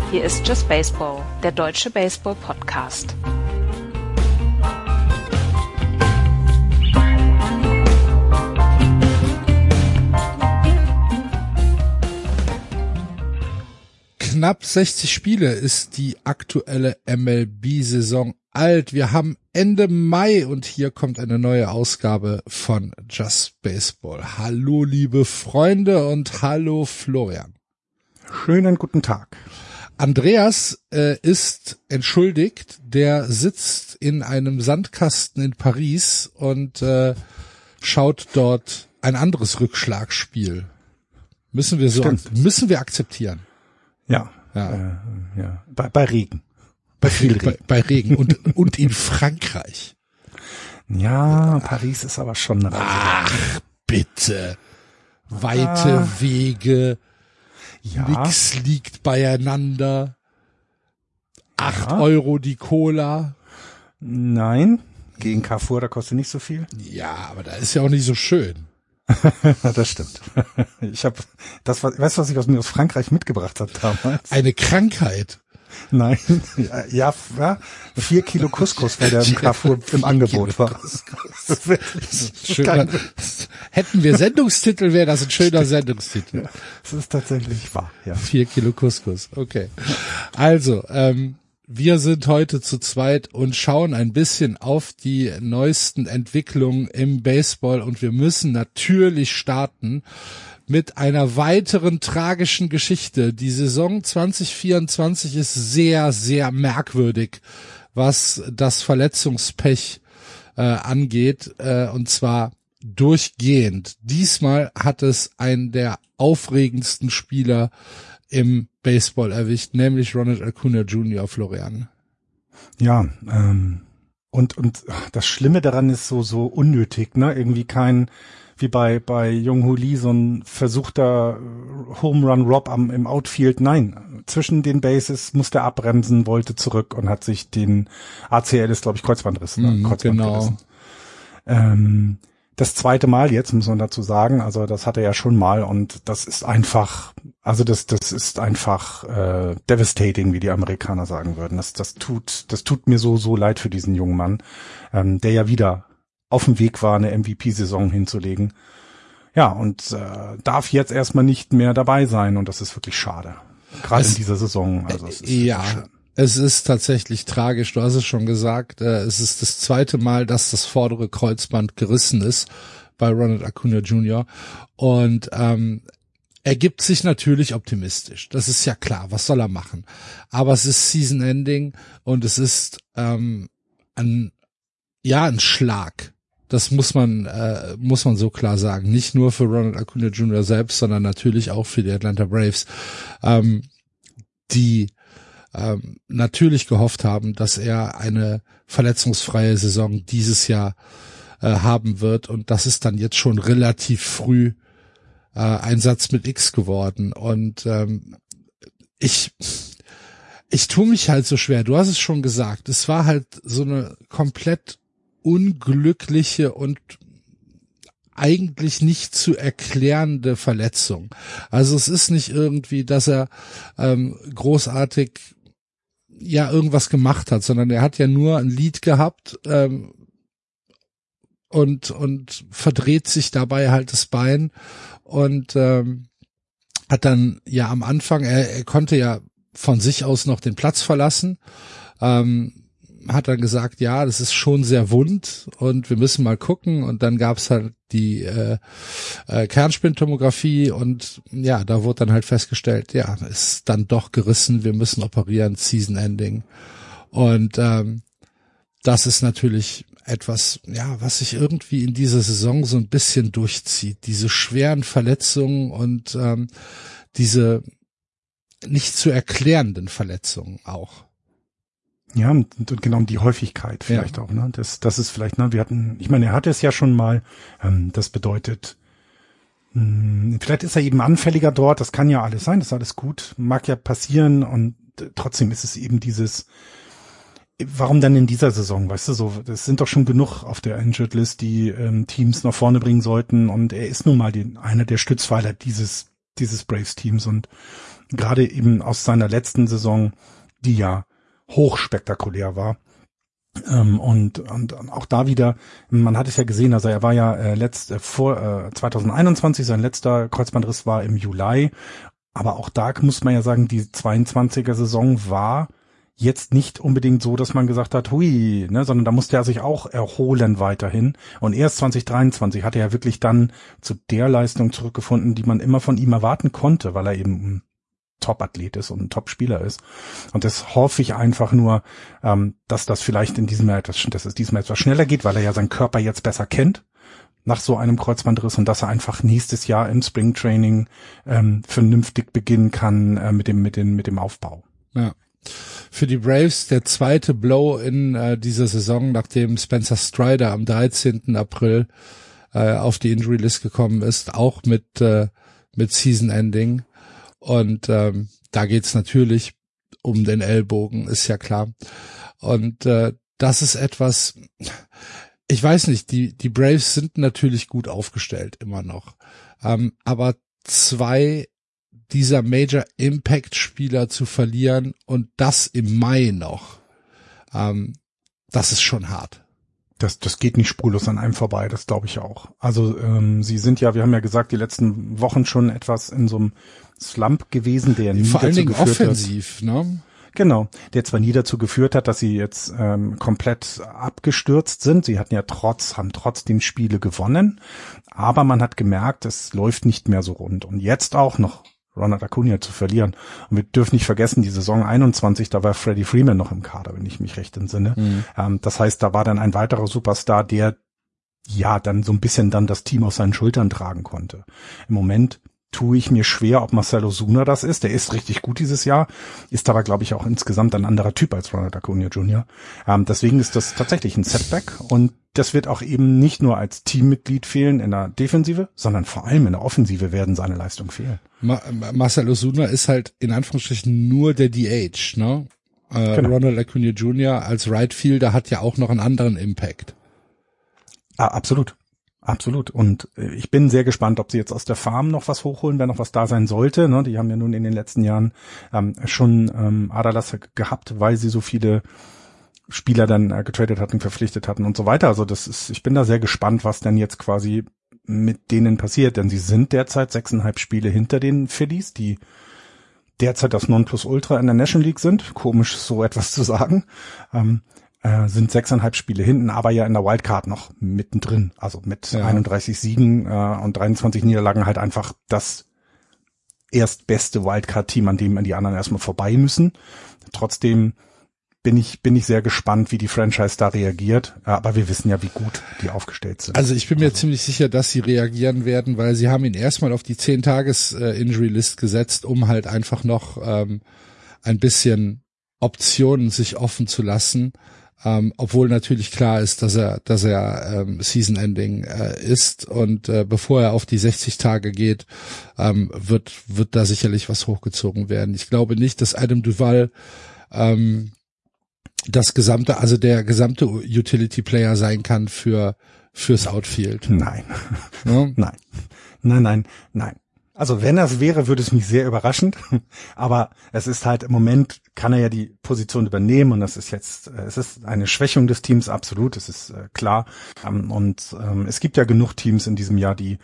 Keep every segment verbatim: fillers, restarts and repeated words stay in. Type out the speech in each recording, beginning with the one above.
Hier ist Just Baseball, der deutsche Baseball-Podcast. Knapp sechzig Spiele ist die aktuelle M L B-Saison alt. Wir haben Ende Mai und hier kommt eine neue Ausgabe von Just Baseball. Hallo liebe Freunde und hallo Florian. Schönen guten Tag. Andreas äh, ist entschuldigt, der sitzt in einem Sandkasten in Paris und äh, schaut dort ein anderes Rückschlagspiel. Müssen wir so, Stimmt. müssen wir akzeptieren. Ja, ja. Äh, ja. Bei, bei Regen. Bei viel Regen. Bei, bei Regen und, und in Frankreich. Ja, Paris ist aber schon eine Reise. Ach, bitte. Weite Ah. Wege. Ja. Nix liegt beieinander. Acht Ja. Euro die Cola. Nein, gegen Carrefour, da kostet nicht so viel. Ja, aber da ist ja auch nicht so schön. Das stimmt. Ich habe das, was, weißt du, was ich aus mir aus Frankreich mitgebracht habe damals? Eine Krankheit. Nein, ja, ja, ja, vier Kilo Couscous, weil der im Carrefour im Angebot war. Das ist Schöner, hätten wir Sendungstitel, wäre das ein schöner Sendungstitel. Das ist tatsächlich wahr, ja. Vier Kilo Couscous, okay. Also, ähm, wir sind heute zu zweit und schauen ein bisschen auf die neuesten Entwicklungen im Baseball und wir müssen natürlich starten mit einer weiteren tragischen Geschichte. Die Saison zwanzig vierundzwanzig ist sehr, sehr merkwürdig, was das Verletzungspech äh, angeht, äh, und zwar durchgehend. Diesmal hat es einen der aufregendsten Spieler im Baseball erwischt, nämlich Ronald Acuna Junior, Florian. Ja, ähm, und und ach, das Schlimme daran ist so so unnötig, ne? Irgendwie kein, wie bei bei Jung-Hoo Lee, so ein versuchter Home Run Rob am im Outfield. Nein, zwischen den Bases musste er abbremsen, wollte zurück und hat sich den A C L ist, glaube ich, Kreuzbandriss, ne? Mhm, Kreuzband genau. gerissen. Ähm, das zweite Mal jetzt, muss man dazu sagen, also das hat er ja schon mal und das ist einfach, also das das ist einfach äh, devastating, wie die Amerikaner sagen würden. Das das tut das tut mir so so leid für diesen jungen Mann, ähm, der ja wieder auf dem Weg war, eine M V P-Saison hinzulegen. Ja, und äh, darf jetzt erstmal nicht mehr dabei sein und das ist wirklich schade. Gerade in dieser Saison. Also es ist ja, schön. es ist tatsächlich tragisch. Du hast es schon gesagt, äh, es ist das zweite Mal, dass das vordere Kreuzband gerissen ist bei Ronald Acuna Junior Und ähm, er gibt sich natürlich optimistisch. Das ist ja klar. Was soll er machen? Aber es ist Season Ending und es ist ähm, ein ja ein Schlag. Das muss man äh, muss man so klar sagen. Nicht nur für Ronald Acuna Junior selbst, sondern natürlich auch für die Atlanta Braves, ähm, die ähm, natürlich gehofft haben, dass er eine verletzungsfreie Saison dieses Jahr äh, haben wird. Und das ist dann jetzt schon relativ früh äh, ein Satz mit X geworden. Und ähm, ich ich tue mich halt so schwer. Du hast es schon gesagt. Es war halt so eine komplett unglückliche und eigentlich nicht zu erklärende Verletzung. Also es ist nicht irgendwie, dass er ähm, großartig ja irgendwas gemacht hat, sondern er hat ja nur ein Lied gehabt ähm, und und verdreht sich dabei halt das Bein und ähm, hat dann ja am Anfang, er, er konnte ja von sich aus noch den Platz verlassen, ähm, hat dann gesagt, ja, das ist schon sehr wund und wir müssen mal gucken und dann gab's halt die äh, äh, Kernspintomographie und ja, da wurde dann halt festgestellt, ja, ist dann doch gerissen, wir müssen operieren, Season Ending und ähm, das ist natürlich etwas, ja, was sich irgendwie in dieser Saison so ein bisschen durchzieht, diese schweren Verletzungen und ähm, diese nicht zu erklärenden Verletzungen auch. Ja, und, und genau die Häufigkeit vielleicht ja. auch, ne? Das, das ist vielleicht, ne, wir hatten, ich meine, er hatte es ja schon mal, ähm, das bedeutet, mh, vielleicht ist er eben anfälliger dort, das kann ja alles sein, das ist alles gut, mag ja passieren und äh, trotzdem ist es eben dieses, warum dann in dieser Saison, weißt du, so, das sind doch schon genug auf der Injured List, die ähm, Teams nach vorne bringen sollten und er ist nun mal die, einer der Stützpfeiler dieses dieses Braves-Teams und gerade eben aus seiner letzten Saison, die ja hochspektakulär war. Ähm, und, und auch da wieder, man hat es ja gesehen, also er war ja äh, letzt, äh, vor äh, zwanzig einundzwanzig, sein letzter Kreuzbandriss war im Juli, aber auch da muss man ja sagen, die zweiundzwanziger Saison war jetzt nicht unbedingt so, dass man gesagt hat, hui, ne, sondern da musste er sich auch erholen weiterhin. Und erst zwanzig dreiundzwanzig hat er ja wirklich dann zu der Leistung zurückgefunden, die man immer von ihm erwarten konnte, weil er eben ein Top-Athlet ist und ein Top-Spieler ist. Und das hoffe ich einfach nur, ähm, dass das vielleicht in diesem Jahr etwas, dass es diesem Jahr etwas schneller geht, weil er ja seinen Körper jetzt besser kennt nach so einem Kreuzbandriss und dass er einfach nächstes Jahr im Springtraining ähm, vernünftig beginnen kann äh, mit dem mit dem mit dem Aufbau. Ja. Für die Braves der zweite Blow in äh, dieser Saison, nachdem Spencer Strider am dreizehnten April äh, auf die Injury List gekommen ist, auch mit äh, mit Season Ending. Und ähm, da geht's natürlich um den Ellbogen, ist ja klar. Und äh, das ist etwas, ich weiß nicht, die die Braves sind natürlich gut aufgestellt, immer noch. Ähm, aber zwei dieser Major Impact Spieler zu verlieren und das im Mai noch, ähm, das ist schon hart. Das, das geht nicht spurlos an einem vorbei, das glaube ich auch. Also ähm, sie sind ja, wir haben ja gesagt, die letzten Wochen schon etwas in so einem Slump gewesen, der nie Vor allen dazu Dingen geführt offensiv, hat, ne? Genau, der zwar nie dazu geführt hat, dass sie jetzt ähm, komplett abgestürzt sind. Sie hatten ja trotz, haben trotzdem Spiele gewonnen, aber man hat gemerkt, es läuft nicht mehr so rund. Und jetzt auch noch Ronald Acuna zu verlieren. Und wir dürfen nicht vergessen, die Saison einundzwanzig, da war Freddie Freeman noch im Kader, wenn ich mich recht entsinne. Mhm. Ähm, das heißt, da war dann ein weiterer Superstar, der ja dann so ein bisschen dann das Team auf seinen Schultern tragen konnte. Im Moment tue ich mir schwer, ob Marcell Ozuna das ist. Der ist richtig gut dieses Jahr, ist aber, glaube ich, auch insgesamt ein anderer Typ als Ronald Acuna Junior Ähm, deswegen ist das tatsächlich ein Setback und das wird auch eben nicht nur als Teammitglied fehlen in der Defensive, sondern vor allem in der Offensive werden seine Leistungen fehlen. Ma- Marcell Ozuna ist halt in Anführungsstrichen nur der D H, ne? Äh, genau. Ronald Acuna Junior als Right Fielder hat ja auch noch einen anderen Impact. Ah, absolut. Absolut. Und ich bin sehr gespannt, ob sie jetzt aus der Farm noch was hochholen, wenn noch was da sein sollte. Ne? Die haben ja nun in den letzten Jahren ähm, schon ähm, Aderlass gehabt, weil sie so viele Spieler dann äh, getradet hatten, verpflichtet hatten und so weiter. Also das ist, ich bin da sehr gespannt, was denn jetzt quasi mit denen passiert, denn sie sind derzeit sechseinhalb Spiele hinter den Phillies, die derzeit das Nonplusultra in der National League sind. Komisch, so etwas zu sagen. Ähm, äh, sind sechseinhalb Spiele hinten, aber ja in der Wildcard noch mittendrin. Also mit ja. einunddreißig Siegen äh, und dreiundzwanzig Niederlagen halt einfach das erstbeste Wildcard-Team, an dem die anderen erstmal vorbei müssen. Trotzdem bin ich bin ich sehr gespannt, wie die Franchise da reagiert. Aber wir wissen ja, wie gut die aufgestellt sind. Also ich bin mir also. ziemlich sicher, dass sie reagieren werden, weil sie haben ihn erstmal auf die zehn-Tages-Injury-List gesetzt, um halt einfach noch ähm, ein bisschen Optionen sich offen zu lassen. Ähm, obwohl natürlich klar ist, dass er, dass er ähm, Season-Ending äh, ist und äh, bevor er auf die sechzig Tage geht, ähm, wird wird da sicherlich was hochgezogen werden. Ich glaube nicht, dass Adam Duvall ähm, das gesamte, also der gesamte Utility-Player sein kann für fürs Outfield. Nein, ja? nein, nein, nein, nein. Also wenn das wäre, würde es mich sehr überraschen. Aber es ist halt im Moment, kann er ja die Position übernehmen und das ist jetzt, es ist eine Schwächung des Teams, absolut, es ist äh, klar. Ähm, und ähm, es gibt ja genug Teams in diesem Jahr, die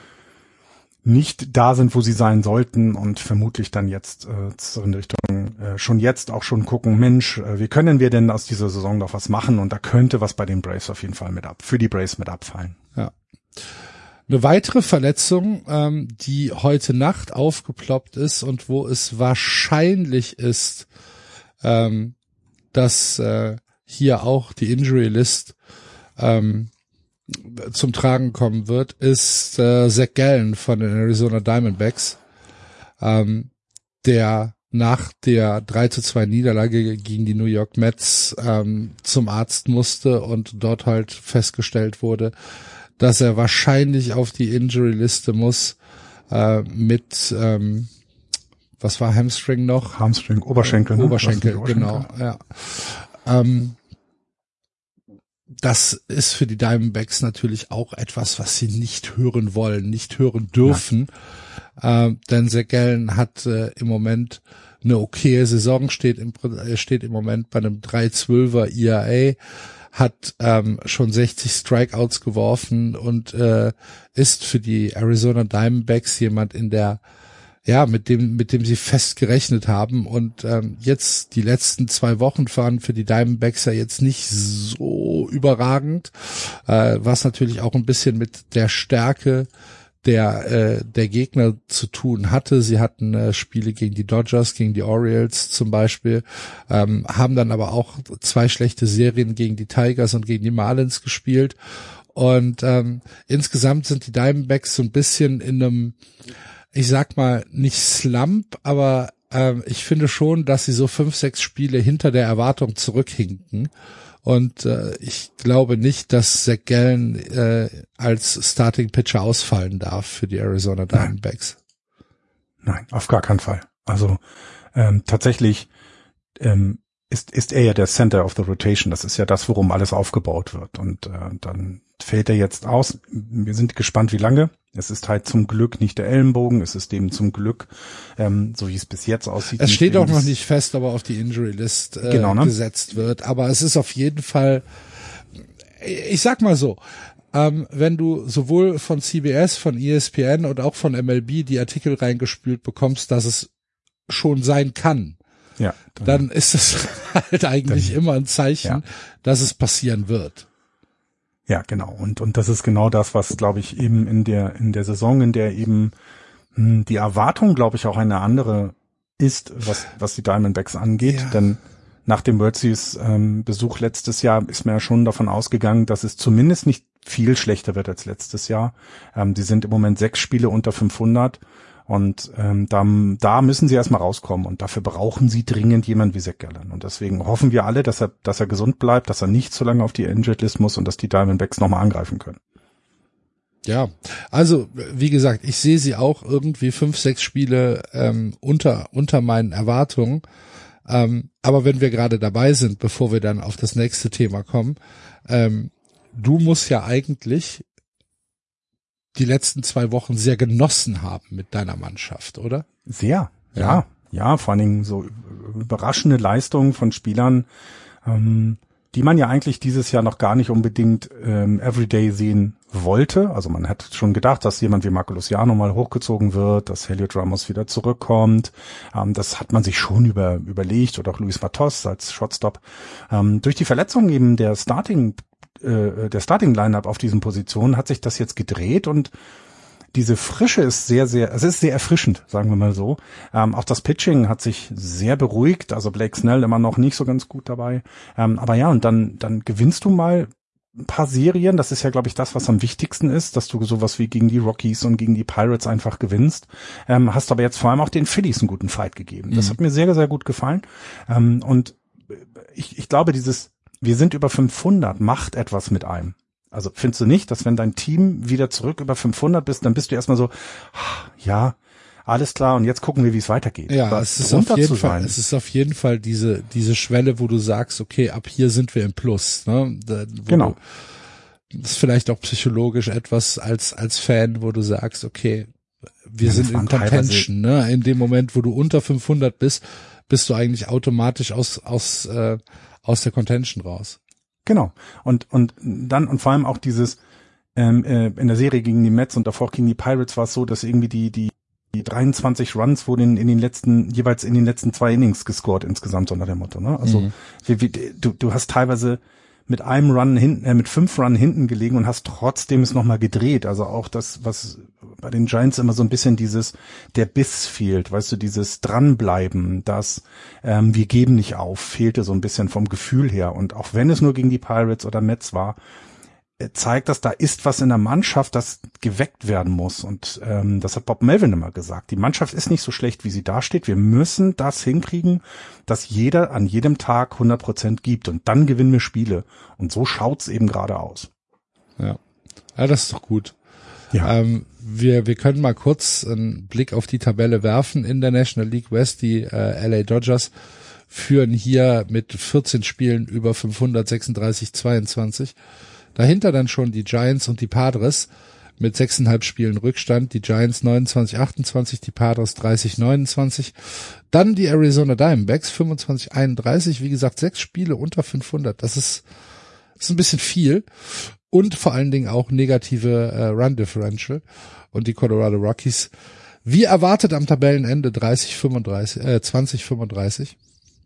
nicht da sind, wo sie sein sollten und vermutlich dann jetzt äh, in Richtung äh, schon jetzt auch schon gucken, Mensch, äh, wie können wir denn aus dieser Saison noch was machen? Und da könnte was bei den Braves auf jeden Fall mit ab, für die Braves mit abfallen. Ja. Eine weitere Verletzung, ähm, die heute Nacht aufgeploppt ist und wo es wahrscheinlich ist, ähm, dass äh, hier auch die Injury List ähm, zum Tragen kommen wird, ist äh, Zach Gallen von den Arizona Diamondbacks, ähm, der nach der drei zu zwei Niederlage gegen die New York Mets ähm, zum Arzt musste und dort halt festgestellt wurde, dass er wahrscheinlich auf die Injury-Liste muss äh, mit, ähm, was war Hamstring noch? Hamstring, Oberschenkel. Äh, Oberschenkel, ne? Oberschenkel, genau, ja. Ähm, das ist für die Diamondbacks natürlich auch etwas, was sie nicht hören wollen, nicht hören dürfen. Ja. Ähm, denn Zach Gallen hat äh, im Moment eine okaye Saison, steht im, steht im Moment bei einem drei Komma zwölfer E R A, hat ähm, schon sechzig Strikeouts geworfen und äh, ist für die Arizona Diamondbacks jemand in der, ja, mit dem mit dem sie fest gerechnet haben. Und ähm, jetzt die letzten zwei Wochen waren für die Diamondbacks ja jetzt nicht so überragend, äh, was natürlich auch ein bisschen mit der Stärke der äh, der Gegner zu tun hatte. Sie hatten äh, Spiele gegen die Dodgers, gegen die Orioles zum Beispiel, ähm, haben dann aber auch zwei schlechte Serien gegen die Tigers und gegen die Marlins gespielt. Und ähm, insgesamt sind die Diamondbacks so ein bisschen in einem, ich sag mal, nicht Slump, aber ähm, ich finde schon, dass sie so fünf, sechs Spiele hinter der Erwartung zurückhinken. Und äh, ich glaube nicht, dass Zach Gallen äh, als Starting Pitcher ausfallen darf für die Arizona Diamondbacks. Nein, Nein auf gar keinen Fall. Also ähm, tatsächlich ähm, ist ist er ja der Center of the Rotation. Das ist ja das, worum alles aufgebaut wird. Und äh, dann fällt er jetzt aus. Wir sind gespannt, wie lange. Es ist halt zum Glück nicht der Ellenbogen, es ist eben zum Glück, ähm, so wie es bis jetzt aussieht. Es steht auch noch nicht fest, ob er auf die Injury List äh, genau, ne? gesetzt wird, aber es ist auf jeden Fall, ich sag mal so, ähm, wenn du sowohl von C B S, von E S P N und auch von M L B die Artikel reingespült bekommst, dass es schon sein kann, ja, dann, dann ist es halt eigentlich dann, immer ein Zeichen, ja. dass es passieren wird. Ja, genau. Und, und das ist genau das, was, glaube ich, eben in der, in der Saison, in der eben mh, die Erwartung, glaube ich, auch eine andere ist, was, was die Diamondbacks angeht. Ja. Denn nach dem World Series ähm, Besuch letztes Jahr ist man ja schon davon ausgegangen, dass es zumindest nicht viel schlechter wird als letztes Jahr. Ähm, die sind im Moment sechs Spiele unter fünfhundert. Und ähm, da, da müssen sie erstmal rauskommen und dafür brauchen sie dringend jemanden wie Zach Gallen. Und deswegen hoffen wir alle, dass er, dass er gesund bleibt, dass er nicht so lange auf die Injured List muss und dass die Diamondbacks nochmal angreifen können. Ja, also wie gesagt, ich sehe sie auch irgendwie fünf, sechs Spiele ähm, unter unter meinen Erwartungen. Ähm, aber wenn wir gerade dabei sind, bevor wir dann auf das nächste Thema kommen, ähm, du musst ja eigentlich die letzten zwei Wochen sehr genossen haben mit deiner Mannschaft, oder? Sehr, ja, ja, ja vor allen Dingen so überraschende Leistungen von Spielern, ähm, die man ja eigentlich dieses Jahr noch gar nicht unbedingt ähm, everyday sehen wollte. Also man hat schon gedacht, dass jemand wie Marco Luciano mal hochgezogen wird, dass Heliot Ramos wieder zurückkommt. Ähm, das hat man sich schon über überlegt, oder auch Luis Matos als Shortstop. Ähm, durch die Verletzung eben der Starting der Starting-Lineup auf diesen Positionen hat sich das jetzt gedreht und diese Frische ist sehr, sehr, es ist sehr erfrischend, sagen wir mal so. Ähm, auch das Pitching hat sich sehr beruhigt, also Blake Snell immer noch nicht so ganz gut dabei. Ähm, aber ja, und dann, dann gewinnst du mal ein paar Serien, das ist ja, glaube ich, das, was am wichtigsten ist, dass du sowas wie gegen die Rockies und gegen die Pirates einfach gewinnst. Ähm, hast aber jetzt vor allem auch den Phillies einen guten Fight gegeben. Mhm. Das hat mir sehr, sehr gut gefallen. Ähm, und ich, ich glaube, dieses wir sind über fünfhundert, macht etwas mit einem. Also findest du nicht, dass wenn dein Team wieder zurück über fünfhundert bist, dann bist du erstmal so, ja, alles klar und jetzt gucken wir, wie es weitergeht. Ja, es ist auf jeden Fall, es ist auf jeden Fall diese diese Schwelle, wo du sagst, okay, ab hier sind wir im Plus. Ne? Da, genau. Du, das ist vielleicht auch psychologisch etwas als als Fan, wo du sagst, okay, wir ja, sind in Contention. Ne? In dem Moment, wo du unter fünfhundert bist, bist du eigentlich automatisch aus aus äh, aus der Contention raus. Genau. Und und dann und vor allem auch dieses ähm, äh, in der Serie gegen die Mets und davor gegen die Pirates war es so, dass irgendwie die die die dreiundzwanzig Runs wurden in den letzten jeweils in den letzten zwei Innings gescored insgesamt, so nach dem Motto. Ne? Also mhm. wie, wie, du du hast teilweise mit einem Run hinten, äh, mit fünf Run hinten gelegen und hast trotzdem es nochmal gedreht. Also auch das, was bei den Giants immer so ein bisschen dieses, der Biss fehlt, weißt du, dieses Dranbleiben, das ähm, wir geben nicht auf, fehlte so ein bisschen vom Gefühl her. Und auch wenn es nur gegen die Pirates oder Mets war, äh, zeigt das, da ist was in der Mannschaft, das geweckt werden muss. Und ähm, das hat Bob Melvin immer gesagt. Die Mannschaft ist nicht so schlecht, wie sie dasteht. Wir müssen das hinkriegen, dass jeder an jedem Tag hundert Prozent gibt. Und dann gewinnen wir Spiele. Und so schaut's eben gerade aus. Ja, ja, das ist doch gut. Ja. Ähm, wir, wir können mal kurz einen Blick auf die Tabelle werfen in der National League West. Die äh, L A Dodgers führen hier mit vierzehn Spielen über fünfhundert, sechsunddreißig, zweiundzwanzig. Dahinter dann schon die Giants und die Padres mit sechseinhalb Spielen Rückstand. Die Giants neunundzwanzig, achtundzwanzig, die Padres dreißig, neunundzwanzig. Dann die Arizona Diamondbacks fünfundzwanzig, einunddreißig. Wie gesagt, sechs Spiele unter fünfhundert. Das ist, das ist ein bisschen viel. Und vor allen Dingen auch negative äh, Run Differential. Und die Colorado Rockies, wie erwartet am Tabellenende, dreißig, fünfunddreißig, äh, zwanzig, fünfunddreißig.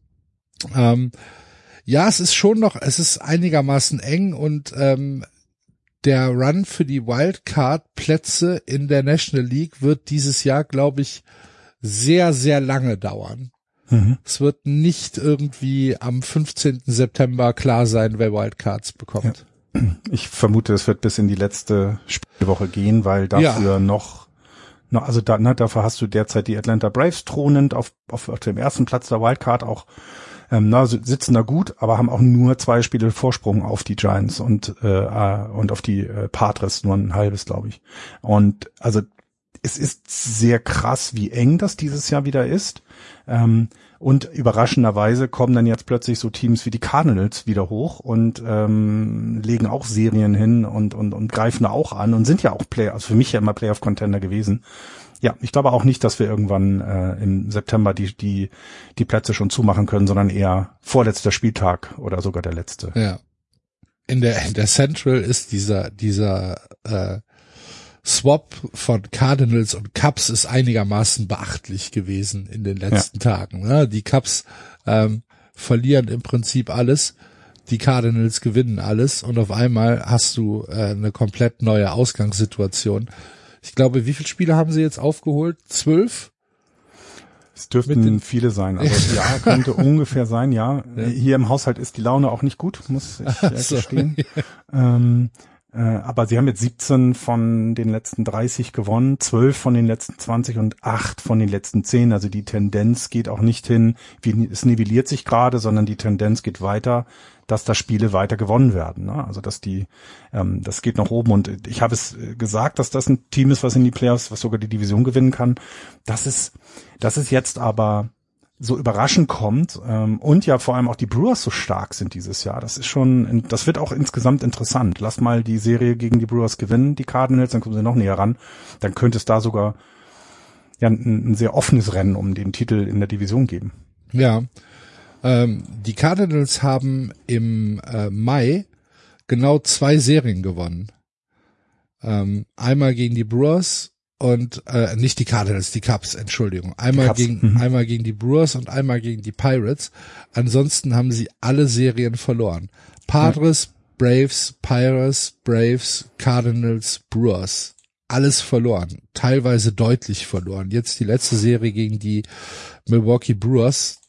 Ähm, ja, es ist schon noch, es ist einigermaßen eng und ähm, der Run für die Wildcard-Plätze in der National League wird dieses Jahr, glaube ich, sehr, sehr lange dauern. Mhm. Es wird nicht irgendwie am fünfzehnten September klar sein, wer Wildcards bekommt. Ja. Ich vermute, es wird bis in die letzte Spielwoche gehen, weil dafür ja. noch, noch, also da, ne, dafür hast du derzeit die Atlanta Braves thronend auf, auf, auf dem ersten Platz der Wildcard auch. Ähm, na, sitzen da gut, aber haben auch nur zwei Spiele Vorsprung auf die Giants und äh, und auf die äh, Padres, nur ein halbes, glaube ich. Und also es ist sehr krass, wie eng das dieses Jahr wieder ist. Ähm, und überraschenderweise kommen dann jetzt plötzlich so Teams wie die Cardinals wieder hoch und ähm, legen auch Serien hin und und und greifen da auch an und sind ja auch Player, also für mich ja immer Playoff-Contender gewesen. Ja, ich glaube auch nicht, dass wir irgendwann äh, im September die die die Plätze schon zumachen können, sondern eher vorletzter Spieltag oder sogar der letzte. Ja. In der in der Central ist dieser dieser äh, Swap von Cardinals und Cubs ist einigermaßen beachtlich gewesen in den letzten ja. Tagen. Ne? Die Cubs ähm, verlieren im Prinzip alles, die Cardinals gewinnen alles und auf einmal hast du äh, eine komplett neue Ausgangssituation. Ich glaube, wie viele Spiele haben sie jetzt aufgeholt? Zwölf? Es dürften viele sein. Also ja, könnte ungefähr sein, ja. ja. Hier im Haushalt ist die Laune auch nicht gut, muss ich äh, gestehen. Ja. Ähm, äh, aber sie haben jetzt siebzehn von den letzten dreißig gewonnen, zwölf von den letzten zwanzig und acht von den letzten zehn. Also die Tendenz geht auch nicht hin, wie es nivelliert sich gerade, sondern die Tendenz geht weiter, dass da Spiele weiter gewonnen werden. Ne? Also dass die, ähm, das geht nach oben. Und ich habe es gesagt, dass das ein Team ist, was in die Playoffs, was sogar die Division gewinnen kann. Das ist, das ist jetzt aber so überraschend kommt ähm, und ja vor allem auch die Brewers so stark sind dieses Jahr. Das ist schon, das wird auch insgesamt interessant. Lass mal die Serie gegen die Brewers gewinnen, die Cardinals, dann kommen sie noch näher ran. Dann könnte es da sogar ja ein, ein sehr offenes Rennen um den Titel in der Division geben. Ja. Ähm, die Cardinals haben im äh, Mai genau zwei Serien gewonnen. Ähm, einmal gegen die Brewers und äh, nicht die Cardinals, die Cubs, Entschuldigung. Einmal Cubs. gegen Mhm. einmal gegen die Brewers und einmal gegen die Pirates. Ansonsten haben sie alle Serien verloren. Padres, ja. Braves, Pirates, Braves, Cardinals, Brewers. Alles verloren. Teilweise deutlich verloren. Jetzt die letzte Serie gegen die Milwaukee Brewers,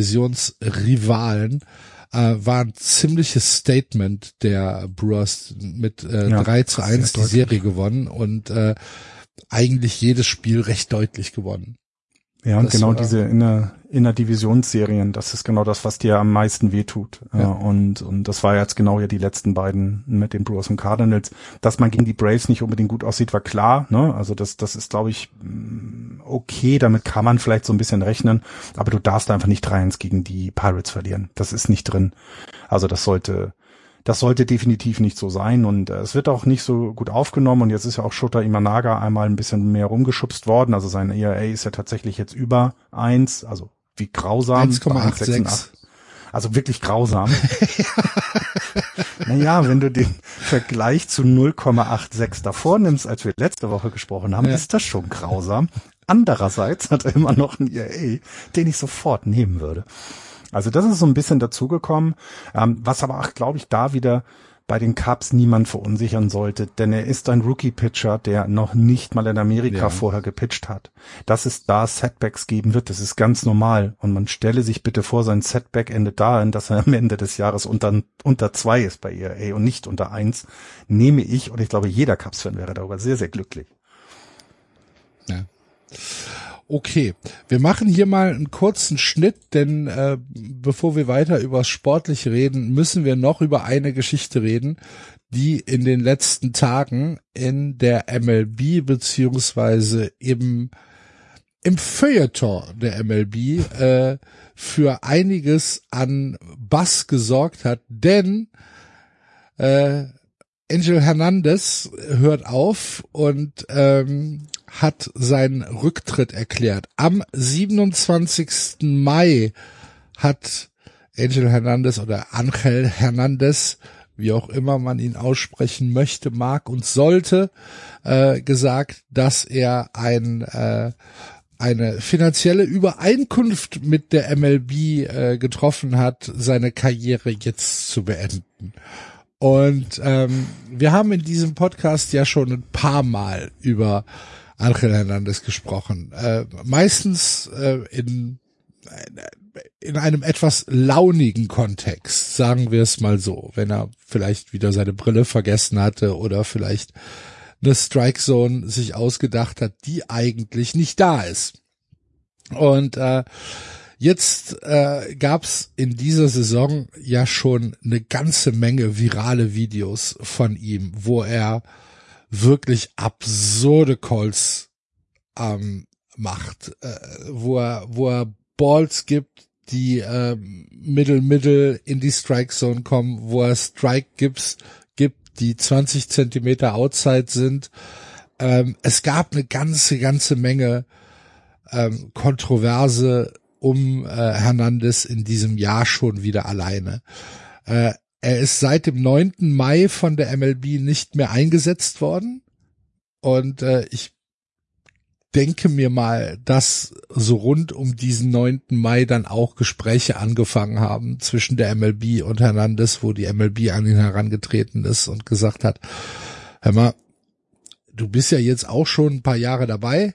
Divisionsrivalen, äh, war ein ziemliches Statement der Brewers mit äh, ja, drei zu eins die deutlich. Serie gewonnen und äh, eigentlich jedes Spiel recht deutlich gewonnen. Ja, und das genau war, diese inner, inner Divisionsserien, das ist genau das, was dir am meisten wehtut. Ja. Ja, und, und das war jetzt genau ja die letzten beiden mit den Brewers und Cardinals. Dass man gegen die Braves nicht unbedingt gut aussieht, war klar, ne? Also das, das ist, glaube ich, okay, damit kann man vielleicht so ein bisschen rechnen, aber du darfst einfach nicht drei eins gegen die Pirates verlieren. Das ist nicht drin. Also das sollte, das sollte definitiv nicht so sein und äh, es wird auch nicht so gut aufgenommen und jetzt ist ja auch Shota Imanaga einmal ein bisschen mehr rumgeschubst worden, also sein E R A ist ja tatsächlich jetzt über eins, also wie grausam. eins Komma sechsundachtzig. Also wirklich grausam. Naja, wenn du den Vergleich zu null Komma sechsundachtzig davor nimmst, als wir letzte Woche gesprochen haben, ja. ist das schon grausam. Andererseits hat er immer noch einen E R A, den ich sofort nehmen würde. Also das ist so ein bisschen dazugekommen, ähm, was aber auch, glaube ich, da wieder bei den Cubs niemand verunsichern sollte, denn er ist ein Rookie-Pitcher, der noch nicht mal in Amerika ja. vorher gepitcht hat. Dass es da Setbacks geben wird, das ist ganz normal. Und man stelle sich bitte vor, sein Setback endet darin, dass er am Ende des Jahres unter, unter zwei ist bei E R A und nicht unter eins, nehme ich, und ich glaube, jeder Cubs-Fan wäre darüber sehr, sehr glücklich. Ja. Okay, wir machen hier mal einen kurzen Schnitt, denn äh, bevor wir weiter über Sportliche reden, müssen wir noch über eine Geschichte reden, die in den letzten Tagen in der M L B beziehungsweise im im Feuilleton der M L B äh, für einiges an Bass gesorgt hat, denn äh, Angel Hernandez hört auf und ähm, hat seinen Rücktritt erklärt. Am siebenundzwanzigsten Mai hat Angel Hernandez oder Angel Hernandez, wie auch immer man ihn aussprechen möchte, mag und sollte, äh, gesagt, dass er ein äh, eine finanzielle Übereinkunft mit der M L B äh, getroffen hat, seine Karriere jetzt zu beenden. Und ähm, wir haben in diesem Podcast ja schon ein paar Mal über Angel Hernandez gesprochen. Äh, meistens äh, in in einem etwas launigen Kontext, sagen wir es mal so, wenn er vielleicht wieder seine Brille vergessen hatte oder vielleicht eine Strike Zone sich ausgedacht hat, die eigentlich nicht da ist. Und äh, jetzt äh, gab's in dieser Saison ja schon eine ganze Menge virale Videos von ihm, wo er wirklich absurde Calls ähm, macht, äh, wo er wo er Balls gibt, die äh, Middle Middle in die Strike Zone kommen, wo er Strike Gips gibt, die zwanzig Zentimeter outside sind. Ähm, es gab eine ganze, ganze Menge ähm, Kontroverse um äh, Hernandez in diesem Jahr schon wieder alleine. Äh, er ist seit dem neunten Mai von der M L B nicht mehr eingesetzt worden und äh, ich denke mir mal, dass so rund um diesen neunten Mai dann auch Gespräche angefangen haben zwischen der M L B und Hernandez, wo die M L B an ihn herangetreten ist und gesagt hat, hör mal, du bist ja jetzt auch schon ein paar Jahre dabei,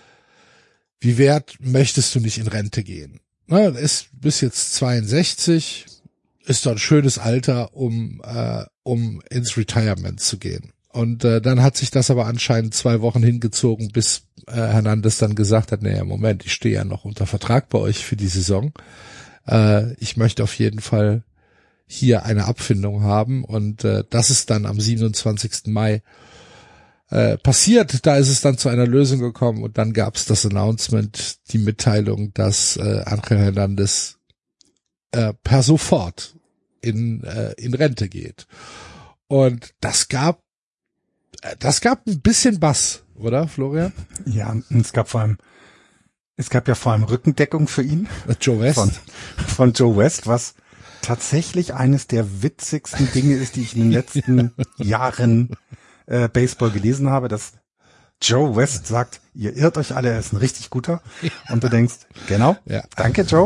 wie wert möchtest du nicht in Rente gehen? Na, ist bis jetzt zweiundsechzig, ist doch ein schönes Alter, um äh, um ins Retirement zu gehen. Und äh, dann hat sich das aber anscheinend zwei Wochen hingezogen, bis äh, Hernandez dann gesagt hat, naja, Moment, ich stehe ja noch unter Vertrag bei euch für die Saison. Äh, ich möchte auf jeden Fall hier eine Abfindung haben. Und äh, das ist dann am siebenundzwanzigsten Mai äh, passiert. Da ist es dann zu einer Lösung gekommen und dann gab es das Announcement, die Mitteilung, dass äh, Angel Hernandez äh, per sofort in, äh, in Rente geht. Und das gab Das gab ein bisschen Bass, oder, Florian? Ja, und es gab vor allem, es gab ja vor allem Rückendeckung für ihn. Joe West. Von, von Joe West, was tatsächlich eines der witzigsten Dinge ist, die ich in den letzten Jahren äh, Baseball gelesen habe, dass Joe West sagt, ihr irrt euch alle, er ist ein richtig guter. Und du denkst, genau, ja. Danke Joe.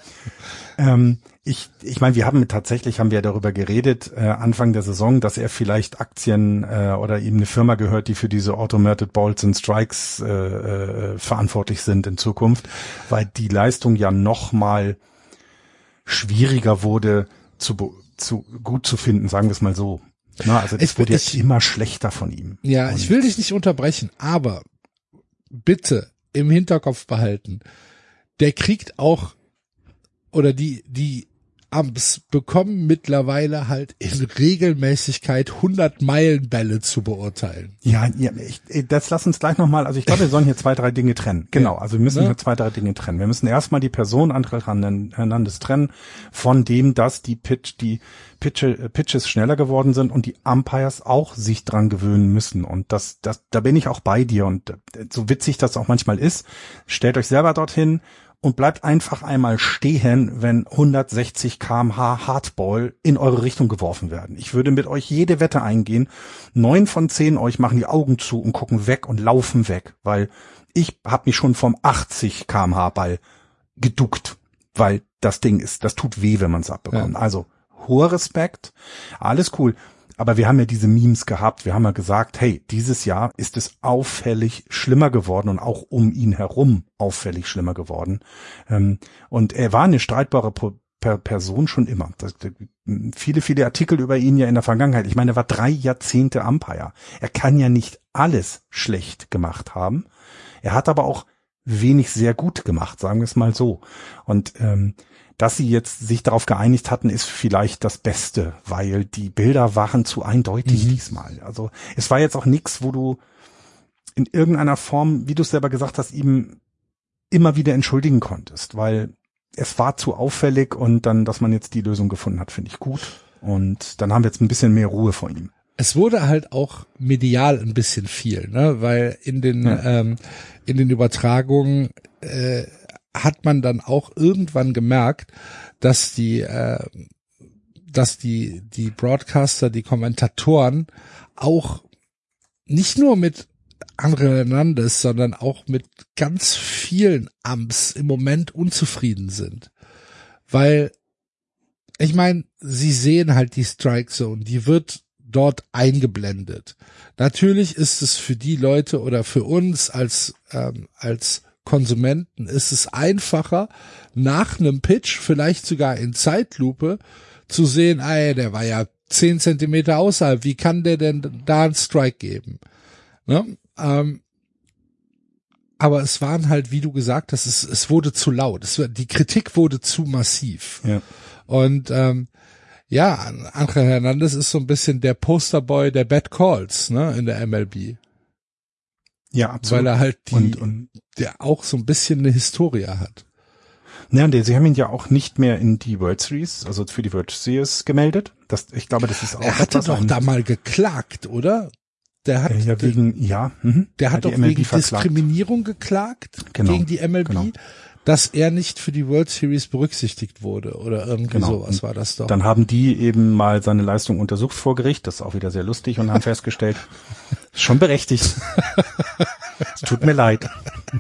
ähm, Ich, ich meine, wir haben tatsächlich, haben wir darüber geredet, äh, Anfang der Saison, dass er vielleicht Aktien äh, oder ihm eine Firma gehört, die für diese Automated Balls and Strikes äh, äh, verantwortlich sind in Zukunft, weil die Leistung ja noch mal schwieriger wurde, zu, zu gut zu finden, sagen wir es mal so. Na, also es wurde jetzt immer schlechter von ihm. Ja, Und ich will dich nicht unterbrechen, aber bitte im Hinterkopf behalten, der kriegt auch, oder die, die Amps bekommen mittlerweile halt in Regelmäßigkeit hundert Meilen Bälle zu beurteilen. Ja, ja, ich, das lass uns gleich nochmal, also ich glaube, wir sollen hier zwei, drei Dinge trennen. Genau, also wir müssen Ja. hier zwei, drei Dinge trennen. Wir müssen erstmal die Person Angel Hernandez trennen von dem, dass die Pitch, die Pitche, Pitches schneller geworden sind und die Umpires auch sich dran gewöhnen müssen. Und das, das, da bin ich auch bei dir. Und so witzig das auch manchmal ist, stellt euch selber dorthin und bleibt einfach einmal stehen, wenn hundertsechzig Kilometer pro Stunde Hardball in eure Richtung geworfen werden. Ich würde mit euch jede Wette eingehen. Neun von zehn euch machen die Augen zu und gucken weg und laufen weg, weil ich habe mich schon vom achtzig Kilometer pro Stunde Ball geduckt, weil das Ding ist, das tut weh, wenn man es abbekommt. Ja. Also hoher Respekt, alles cool. Aber wir haben ja diese Memes gehabt, wir haben ja gesagt, hey, dieses Jahr ist es auffällig schlimmer geworden und auch um ihn herum auffällig schlimmer geworden. Und er war eine streitbare Person schon immer. Das, viele, viele Artikel über ihn ja in der Vergangenheit. Ich meine, er war drei Jahrzehnte Umpire. Er kann ja nicht alles schlecht gemacht haben. Er hat aber auch wenig sehr gut gemacht, sagen wir es mal so. Und ähm, dass sie jetzt sich darauf geeinigt hatten, ist vielleicht das Beste, weil die Bilder waren zu eindeutig mhm. diesmal. Also es war jetzt auch nichts, wo du in irgendeiner Form, wie du es selber gesagt hast, ihm immer wieder entschuldigen konntest, weil es war zu auffällig und dann, dass man jetzt die Lösung gefunden hat, finde ich gut. Und dann haben wir jetzt ein bisschen mehr Ruhe vor ihm. Es wurde halt auch medial ein bisschen viel, ne, weil in den ja. ähm, in den Übertragungen äh, hat man dann auch irgendwann gemerkt, dass die äh, dass die die Broadcaster, die Kommentatoren auch nicht nur mit André Hernandez, sondern auch mit ganz vielen Amps im Moment unzufrieden sind, weil ich meine, sie sehen halt die Strike Zone, die wird dort eingeblendet. Natürlich ist es für die Leute oder für uns als ähm, als Konsumenten ist es einfacher, nach einem Pitch, vielleicht sogar in Zeitlupe, zu sehen, ey, der war ja zehn Zentimeter außerhalb, wie kann der denn da einen Strike geben? Ne? Ähm, aber es waren halt, wie du gesagt hast, es, es wurde zu laut. Es, die Kritik wurde zu massiv. Ja. Und ähm, ja, Angel Hernandez ist so ein bisschen der Posterboy der Bad Calls, ne, in der M L B. Ja, absolut. Weil er halt die, und, und der auch so ein bisschen eine Historie hat. Ja, und sie haben ihn ja auch nicht mehr in die World Series, also für die World Series gemeldet. Das, ich glaube, das ist auch. Er hatte doch da mal geklagt, oder? Der hat, ja, wegen, ja, mh, der hat doch wegen verklagt. Diskriminierung geklagt genau, gegen die M L B. Genau. Dass er nicht für die World Series berücksichtigt wurde oder irgendwie genau. sowas war das doch. Dann haben die eben mal seine Leistung untersucht vor Gericht, das ist auch wieder sehr lustig und haben festgestellt, schon berechtigt. Es tut mir leid.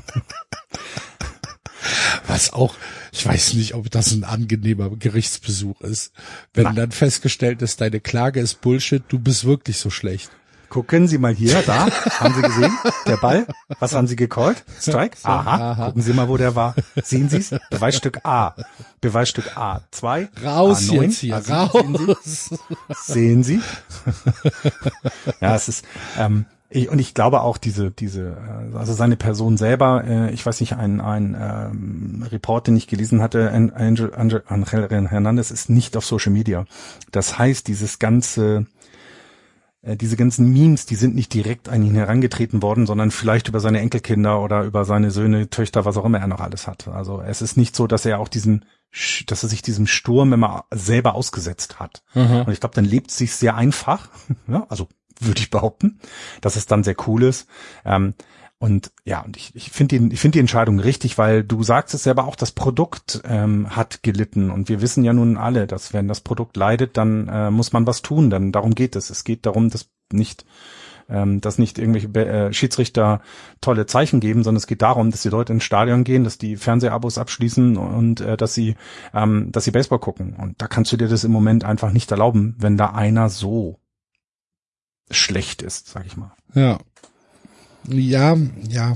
Was auch, ich weiß nicht, ob das ein angenehmer Gerichtsbesuch ist. Wenn Nein. dann festgestellt ist, deine Klage ist Bullshit, du bist wirklich so schlecht. Gucken Sie mal hier, da, haben Sie gesehen? Der Ball, was haben Sie gecallt? Strike? Aha, Aha. Gucken Sie mal, wo der war. Sehen Sie es? Beweisstück A. Beweisstück A zwei. Raus A neun. jetzt hier, also, raus. Sehen Sie? Sehen Sie? Ja, es ist, ähm, ich, und ich glaube auch diese, diese, also seine Person selber, äh, ich weiß nicht, ein, ein ähm, Report, den ich gelesen hatte, Angel, Angel, Angel Hernandez ist nicht auf Social Media. Das heißt, dieses ganze, diese ganzen Memes, die sind nicht direkt an ihn herangetreten worden, sondern vielleicht über seine Enkelkinder oder über seine Söhne, Töchter, was auch immer er noch alles hat. Also es ist nicht so, dass er auch diesen, dass er sich diesem Sturm immer selber ausgesetzt hat. Mhm. Und ich glaube, dann lebt es sich sehr einfach, ja, also würde ich behaupten, dass es dann sehr cool ist. Ähm, Und ja, und ich, ich finde die, ich finde die Entscheidung richtig, weil du sagst es selber auch, das Produkt ähm, hat gelitten und wir wissen ja nun alle, dass wenn das Produkt leidet, dann äh, muss man was tun, denn darum geht es. Es geht darum, dass nicht, ähm, dass nicht irgendwelche äh, Schiedsrichter tolle Zeichen geben, sondern es geht darum, dass die Leute ins Stadion gehen, dass die Fernsehabos abschließen und äh, dass sie, ähm, dass sie Baseball gucken. Und da kannst du dir das im Moment einfach nicht erlauben, wenn da einer so schlecht ist, sag ich mal. Ja. Ja, ja.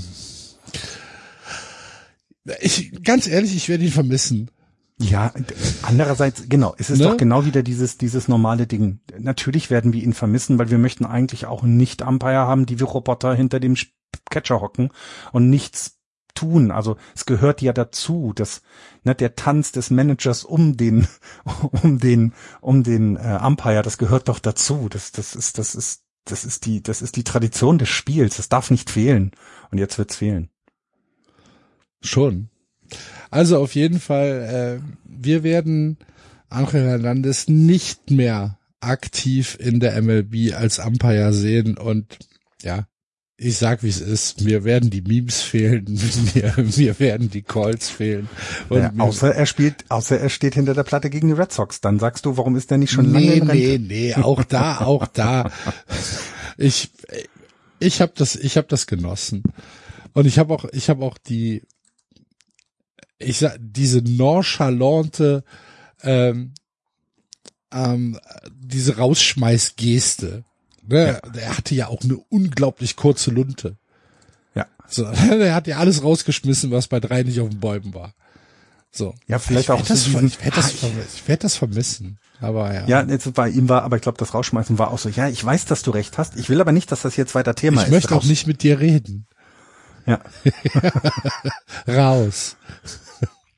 Ich, ganz ehrlich, ich werde ihn vermissen. Ja, andererseits, genau, es ist ne? doch genau wieder dieses, dieses normale Ding. Natürlich werden wir ihn vermissen, weil wir möchten eigentlich auch nicht Umpire haben, die wie Roboter hinter dem Catcher hocken und nichts tun. Also es gehört ja dazu, dass ne, der Tanz des Managers um den, um den, um den äh, Umpire, das gehört doch dazu. Das, das ist, das ist Das ist die, das ist die Tradition des Spiels. Das darf nicht fehlen. Und jetzt wird's fehlen. Schon. Also auf jeden Fall, äh, wir werden Angel Hernandez nicht mehr aktiv in der M L B als Umpire sehen. Und ja, ich sag, wie es ist. Mir werden die Memes fehlen. Mir, mir werden die Calls fehlen. Und ja, außer er spielt, außer er steht hinter der Platte gegen die Red Sox. Dann sagst du, warum ist der nicht schon lange nee, in Rente? Nee, nee, auch da, auch da. Ich, ich habe das, ich habe das genossen. Und ich habe auch, ich habe auch die, ich sag, diese nonchalante, ähm, ähm, diese Rausschmeißgeste. Ne? Ja. Er hatte ja auch eine unglaublich kurze Lunte. Ja. So, er hat ja alles rausgeschmissen, was bei drei nicht auf den Bäumen war. So. Ja, vielleicht ich auch. Das, diesen, ich werde das, ich werd das vermissen. Aber ja. Ja, jetzt bei ihm war, aber ich glaube, das Rausschmeißen war auch so, ja, ich weiß, dass du recht hast. Ich will aber nicht, dass das jetzt weiter Thema ich ist. Ich möchte raus. auch nicht mit dir reden. Ja. Raus.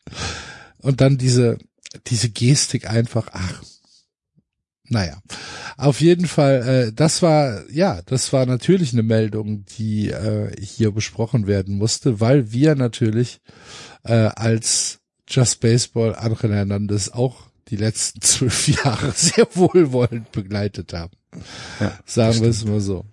Und dann diese, diese Gestik einfach, ach, naja. Auf jeden Fall, äh, das war, ja, das war natürlich eine Meldung, die äh, hier besprochen werden musste, weil wir natürlich äh, als Just Baseball Angel Hernandez auch die letzten zwölf Jahre sehr wohlwollend begleitet haben. Ja, sagen wir es mal so.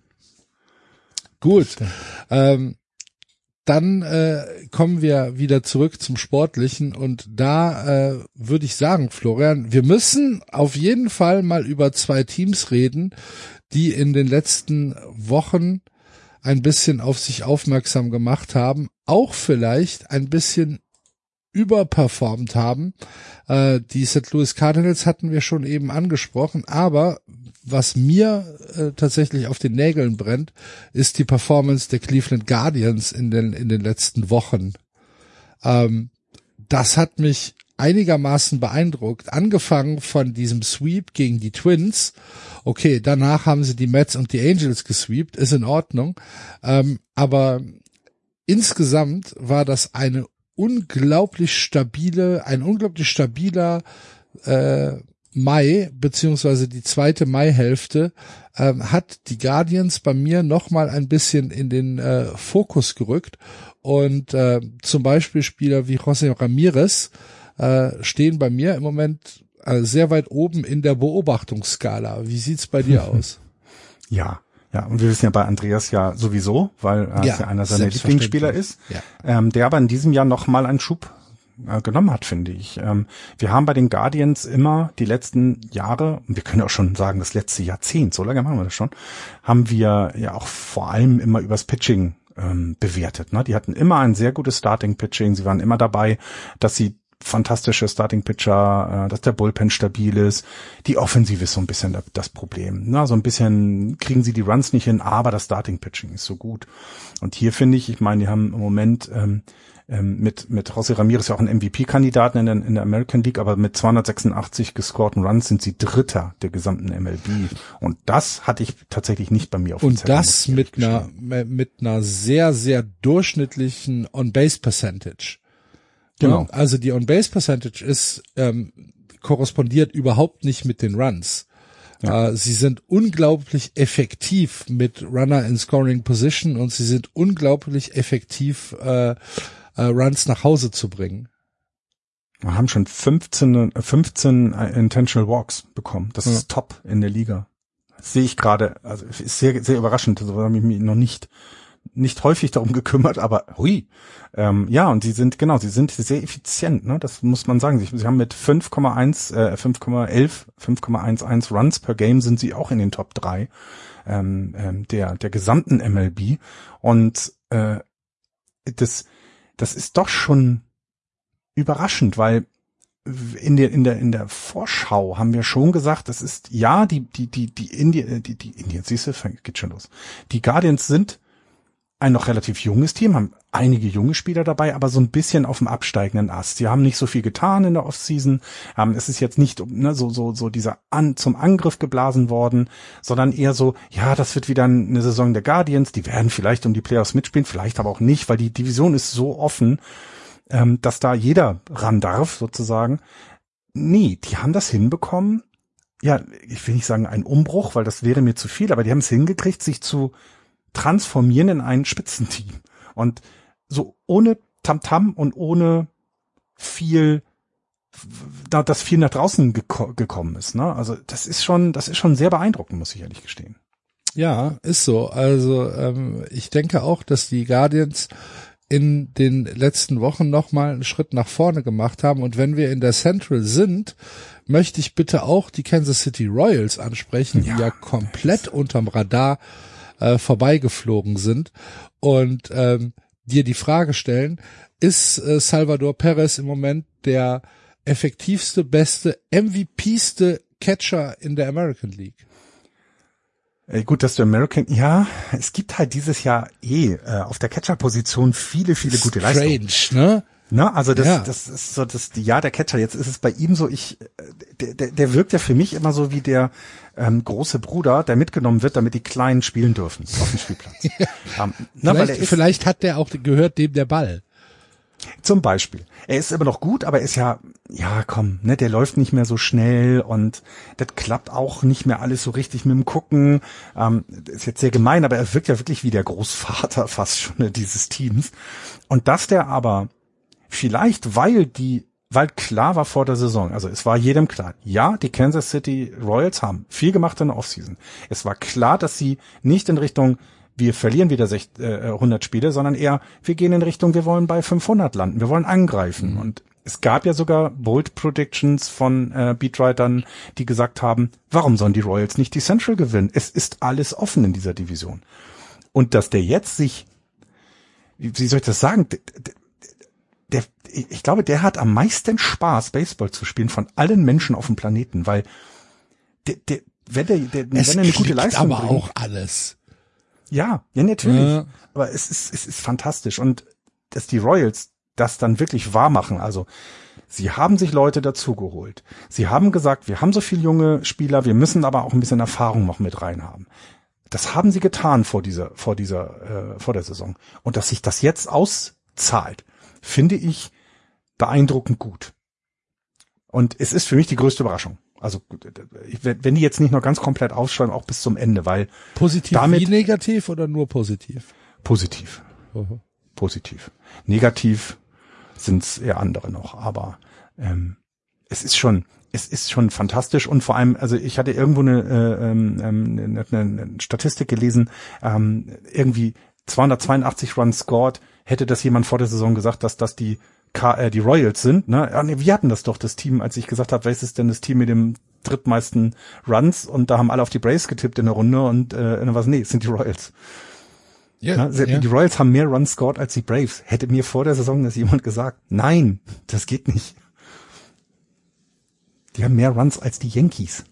Gut, ähm, dann äh, kommen wir wieder zurück zum Sportlichen und da äh, würde ich sagen, Florian, wir müssen auf jeden Fall mal über zwei Teams reden, die in den letzten Wochen ein bisschen auf sich aufmerksam gemacht haben, auch vielleicht ein bisschen überperformt haben. Äh, die Saint Louis Cardinals hatten wir schon eben angesprochen, aber was mir äh, tatsächlich auf den Nägeln brennt, ist die Performance der Cleveland Guardians in den in den letzten Wochen. Ähm, das hat mich einigermaßen beeindruckt, angefangen von diesem Sweep gegen die Twins. Okay, danach haben sie die Mets und die Angels gesweept, ist in Ordnung, ähm, aber insgesamt war das eine unglaublich stabile, ein unglaublich stabiler äh, Mai, beziehungsweise die zweite Maihälfte, ähm, hat die Guardians bei mir nochmal ein bisschen in den äh, Fokus gerückt und äh, zum Beispiel Spieler wie José Ramirez äh, stehen bei mir im Moment äh, sehr weit oben in der Beobachtungsskala. Wie sieht's bei dir aus? Ja, ja, und wir wissen ja bei Andreas ja sowieso, weil er ja, ja einer seiner Lieblingsspieler ist, ja. ähm, der aber in diesem Jahr nochmal einen Schub äh, genommen hat, finde ich. Ähm, wir haben bei den Guardians immer die letzten Jahre, und wir können auch schon sagen, das letzte Jahrzehnt, so lange machen wir das schon, haben wir ja auch vor allem immer übers Pitching ähm, bewertet. Ne? Die hatten immer ein sehr gutes Starting-Pitching, sie waren immer dabei, dass sie fantastische Starting-Pitcher, äh, dass der Bullpen stabil ist. Die Offensive ist so ein bisschen das Problem. Na, so ein bisschen kriegen sie die Runs nicht hin, aber das Starting-Pitching ist so gut. Und hier finde ich, ich meine, die haben im Moment ähm, ähm, mit mit José Ramirez ja auch einen M V P-Kandidaten in der, in der American League, aber mit zweihundertsechsundachtzig gescorten Runs sind sie Dritter der gesamten M L B. Und das hatte ich tatsächlich nicht bei mir auf dem Und das mit einer mit einer sehr, sehr durchschnittlichen On-Base-Percentage. Genau. Also die On-Base-Percentage ist ähm, korrespondiert überhaupt nicht mit den Runs. Ja. Äh, sie sind unglaublich effektiv mit Runner in Scoring Position und sie sind unglaublich effektiv, äh, äh, Runs nach Hause zu bringen. Wir haben schon fünfzehn, fünfzehn Intentional Walks bekommen. Das ja. ist top in der Liga. Das sehe ich gerade, also ist sehr, sehr überraschend. So habe ich mich noch nicht nicht häufig darum gekümmert, aber hui. Ähm, ja, und sie sind, genau, sie sind sehr effizient, ne? Das muss man sagen. Sie, sie haben mit fünf Komma eins, äh, fünf Komma elf, fünf Komma elf Runs per Game sind sie auch in den Top drei ähm, ähm, der der gesamten M L B. Und äh, das das ist doch schon überraschend, weil in der in der in der Vorschau haben wir schon gesagt, das ist ja die die die die Indien die die Indians, siehst du, geht schon los. Die Guardians sind ein noch relativ junges Team, haben einige junge Spieler dabei, aber so ein bisschen auf dem absteigenden Ast. Sie haben nicht so viel getan in der Offseason. Ähm, es ist jetzt nicht ne, so so so dieser an zum Angriff geblasen worden, sondern eher so, ja, das wird wieder eine Saison der Guardians. Die werden vielleicht um die Playoffs mitspielen, vielleicht aber auch nicht, weil die Division ist so offen, ähm, dass da jeder ran darf sozusagen. Nee, die haben das hinbekommen. Ja, ich will nicht sagen ein Umbruch, weil das wäre mir zu viel, aber die haben es hingekriegt, sich zu transformieren in ein Spitzenteam. Und so ohne Tamtam und ohne viel, da das viel nach draußen geko- gekommen ist, ne? Also das ist schon, das ist schon sehr beeindruckend, muss ich ehrlich gestehen. Ja, ist so. Also ähm, ich denke auch, dass die Guardians in den letzten Wochen nochmal einen Schritt nach vorne gemacht haben. Und wenn wir in der Central sind, möchte ich bitte auch die Kansas City Royals ansprechen, ja, die ja komplett unterm Radar äh, vorbeigeflogen sind und ähm, dir die Frage stellen, ist äh, Salvador Perez im Moment der effektivste, beste, M V P-ste Catcher in der American League? Äh, gut, dass du American, ja, es gibt halt dieses Jahr eh äh, auf der Catcher-Position viele, viele gute Leistungen. Strange, ne? Na, also das, ja. das ist so das Jahr der Catcher. Jetzt ist es bei ihm so, ich, der, der, der wirkt ja für mich immer so wie der ähm, große Bruder, der mitgenommen wird, damit die Kleinen spielen dürfen auf dem Spielplatz. ja. um, na, vielleicht, weil ist, vielleicht hat der auch gehört dem der Ball. Zum Beispiel. Er ist immer noch gut, aber er ist ja, ja komm, ne, der läuft nicht mehr so schnell und das klappt auch nicht mehr alles so richtig mit dem Gucken. Ähm, ist jetzt sehr gemein, aber er wirkt ja wirklich wie der Großvater fast schon ne, dieses Teams. Und dass der aber vielleicht, weil die, weil klar war vor der Saison, also es war jedem klar, ja, die Kansas City Royals haben viel gemacht in der Offseason. Es war klar, dass sie nicht in Richtung wir verlieren wieder hundert Spiele, sondern eher, wir gehen in Richtung, wir wollen bei fünfhundert landen, wir wollen angreifen. Mhm. Und es gab ja sogar Bold Predictions von äh, Beatwritern, die gesagt haben, warum sollen die Royals nicht die Central gewinnen? Es ist alles offen in dieser Division. Und dass der jetzt sich, wie, wie soll ich das sagen, der, der, ich glaube, der hat am meisten Spaß, Baseball zu spielen von allen Menschen auf dem Planeten, weil der, der, wenn der, der wenn er eine gute Leistung aber bringt, auch alles. Ja, ja, natürlich. Ja. Aber es ist, es ist fantastisch. Und dass die Royals das dann wirklich wahr machen. Also, sie haben sich Leute dazugeholt. Sie haben gesagt, wir haben so viele junge Spieler, wir müssen aber auch ein bisschen Erfahrung noch mit rein haben. Das haben sie getan vor dieser, vor dieser, äh, vor der Saison. Und dass sich das jetzt auszahlt, finde ich beeindruckend gut. Und es ist für mich die größte Überraschung. Also wenn die jetzt nicht noch ganz komplett ausschreiben, auch bis zum Ende, weil positiv damit, wie negativ oder nur positiv? Positiv. Uh-huh. Positiv. Negativ sind es eher andere noch, aber ähm, es ist schon, es ist schon fantastisch und vor allem, also ich hatte irgendwo eine, äh, ähm, eine, eine Statistik gelesen, ähm, irgendwie zweihundertzweiundachtzig Runs scored, hätte das jemand vor der Saison gesagt, dass das die K- äh, die Royals sind, ne? Ja, nee, wir hatten das doch, das Team, als ich gesagt habe, welches ist denn das Team mit dem drittmeisten Runs und da haben alle auf die Braves getippt in der Runde und äh, was, nee, es sind die Royals. Ja, ja, sie, ja. Die Royals haben mehr Runs scored als die Braves. Hätte mir vor der Saison das jemand gesagt, nein, das geht nicht. Die haben mehr Runs als die Yankees.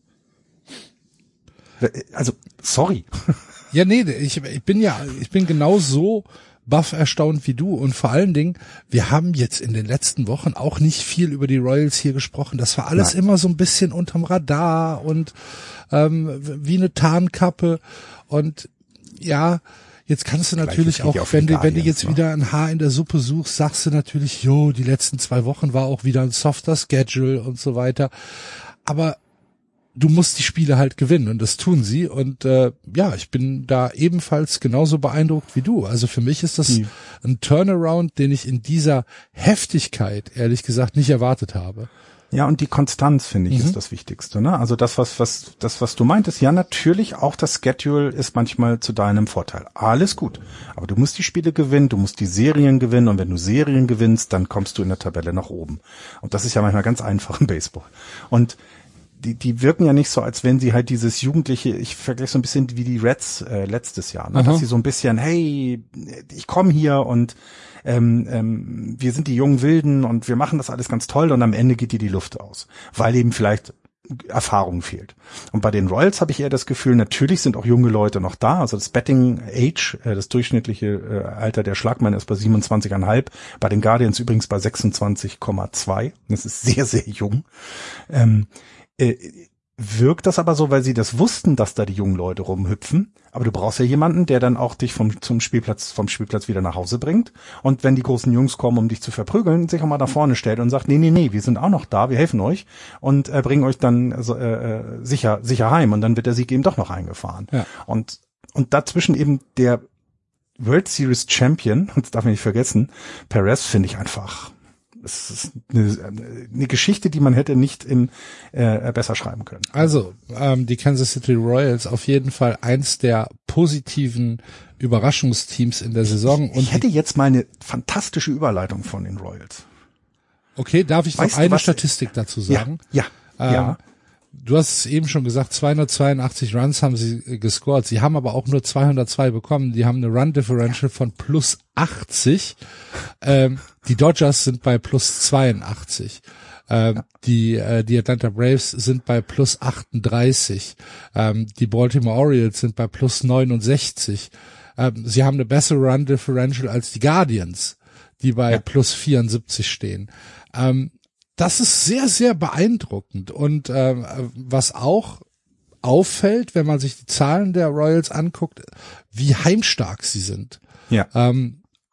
Also, sorry. Ja, nee, ich, ich bin ja, ich bin genau so baff erstaunt wie du und vor allen Dingen, wir haben jetzt in den letzten Wochen auch nicht viel über die Royals hier gesprochen. Das war alles Nein. immer so ein bisschen unterm Radar und ähm, wie eine Tarnkappe und ja, jetzt kannst du natürlich auch, auch wenn du wenn du jetzt ne? wieder ein Haar in der Suppe suchst, sagst du natürlich, jo, die letzten zwei Wochen war auch wieder ein softer Schedule und so weiter. Aber du musst die Spiele halt gewinnen und das tun sie und äh, ja, ich bin da ebenfalls genauso beeindruckt wie du. Also für mich ist das die. ein Turnaround, den ich in dieser Heftigkeit, ehrlich gesagt, nicht erwartet habe. Ja, und die Konstanz, finde ich, mhm. ist das Wichtigste, ne? Also das, was, was, das, was du meintest, ja, natürlich, auch das Schedule ist manchmal zu deinem Vorteil. Alles gut. Aber du musst die Spiele gewinnen, du musst die Serien gewinnen und wenn du Serien gewinnst, dann kommst du in der Tabelle nach oben. Und das ist ja manchmal ganz einfach im Baseball. Und Die, die wirken ja nicht so, als wenn sie halt dieses Jugendliche, ich vergleiche so ein bisschen wie die Reds äh, letztes Jahr, ne? Dass sie so ein bisschen, hey, ich komme hier und ähm, ähm, wir sind die jungen Wilden und wir machen das alles ganz toll und am Ende geht dir die Luft aus, weil eben vielleicht Erfahrung fehlt. Und bei den Royals habe ich eher das Gefühl, natürlich sind auch junge Leute noch da, also das Betting Age, äh, das durchschnittliche äh, Alter der Schlagmänner ist bei siebenundzwanzig Komma fünf, bei den Guardians übrigens bei sechsundzwanzig Komma zwei, das ist sehr, sehr jung. Ähm, Äh, wirkt das aber so, weil sie das wussten, dass da die jungen Leute rumhüpfen. Aber du brauchst ja jemanden, der dann auch dich vom zum Spielplatz vom Spielplatz wieder nach Hause bringt. Und wenn die großen Jungs kommen, um dich zu verprügeln, sich auch mal da vorne stellt und sagt, nee, nee, nee, wir sind auch noch da, wir helfen euch und äh, bringen euch dann äh, sicher sicher heim. Und dann wird der Sieg eben doch noch eingefahren. Ja. Und und dazwischen eben der World Series Champion, das darf man nicht vergessen, Perez, finde ich einfach. Es ist eine, eine Geschichte, die man hätte nicht im, äh, besser schreiben können. Also ähm, die Kansas City Royals auf jeden Fall eins der positiven Überraschungsteams in der Saison. Und ich hätte jetzt mal eine fantastische Überleitung von den Royals. Okay, darf ich weißt noch eine was, Statistik dazu sagen? Ja, ja, ähm, ja. Du hast es eben schon gesagt, zweihundertzweiundachtzig Runs haben sie gescored. Sie haben aber auch nur zweihundertzwei bekommen. Die haben eine Run Differential von plus achtzig. Ähm, die Dodgers sind bei plus zweiundachtzig. Ähm, ja. Die äh, die Atlanta Braves sind bei plus achtunddreißig. Ähm, die Baltimore Orioles sind bei plus neunundsechzig. Ähm, sie haben eine bessere Run Differential als die Guardians, die bei ja. plus vierundsiebzig stehen. Ähm, Das ist sehr, sehr beeindruckend und äh, was auch auffällt, wenn man sich die Zahlen der Royals anguckt, wie heimstark sie sind. Ja. Ähm,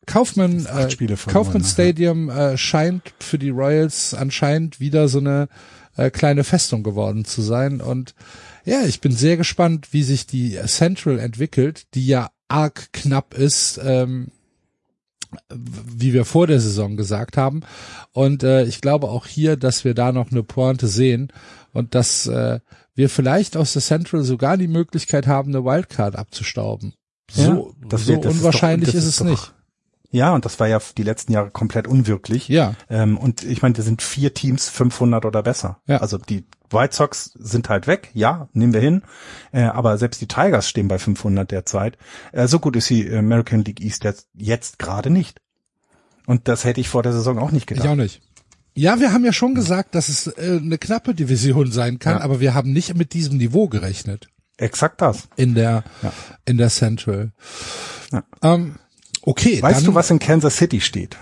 Kaufman, äh, Kaufman Stadium äh, scheint für die Royals anscheinend wieder so eine äh, kleine Festung geworden zu sein. Und ja, ich bin sehr gespannt, wie sich die Central entwickelt, die ja arg knapp ist, ähm, wie wir vor der Saison gesagt haben. Und äh, ich glaube auch hier, dass wir da noch eine Pointe sehen und dass äh, wir vielleicht aus der Central sogar die Möglichkeit haben, eine Wildcard abzustauben. So, ja, das so wird, das unwahrscheinlich ist, doch, ist es ist nicht. Ja, und das war ja die letzten Jahre komplett unwirklich. Ja. Ähm, und ich meine, da sind vier Teams fünfhundert oder besser. Ja. Also die White Sox sind halt weg, ja, nehmen wir hin. Äh, aber selbst die Tigers stehen bei fünfhundert derzeit. Äh, so gut ist die American League East jetzt, jetzt gerade nicht. Und das hätte ich vor der Saison auch nicht gedacht. Ich auch nicht. Ja, wir haben ja schon gesagt, dass es äh, eine knappe Division sein kann, ja. aber wir haben nicht mit diesem Niveau gerechnet. Exakt das. In der, ja. in der Central. Ja. Ähm, okay. Weißt dann, du, was in Kansas City steht?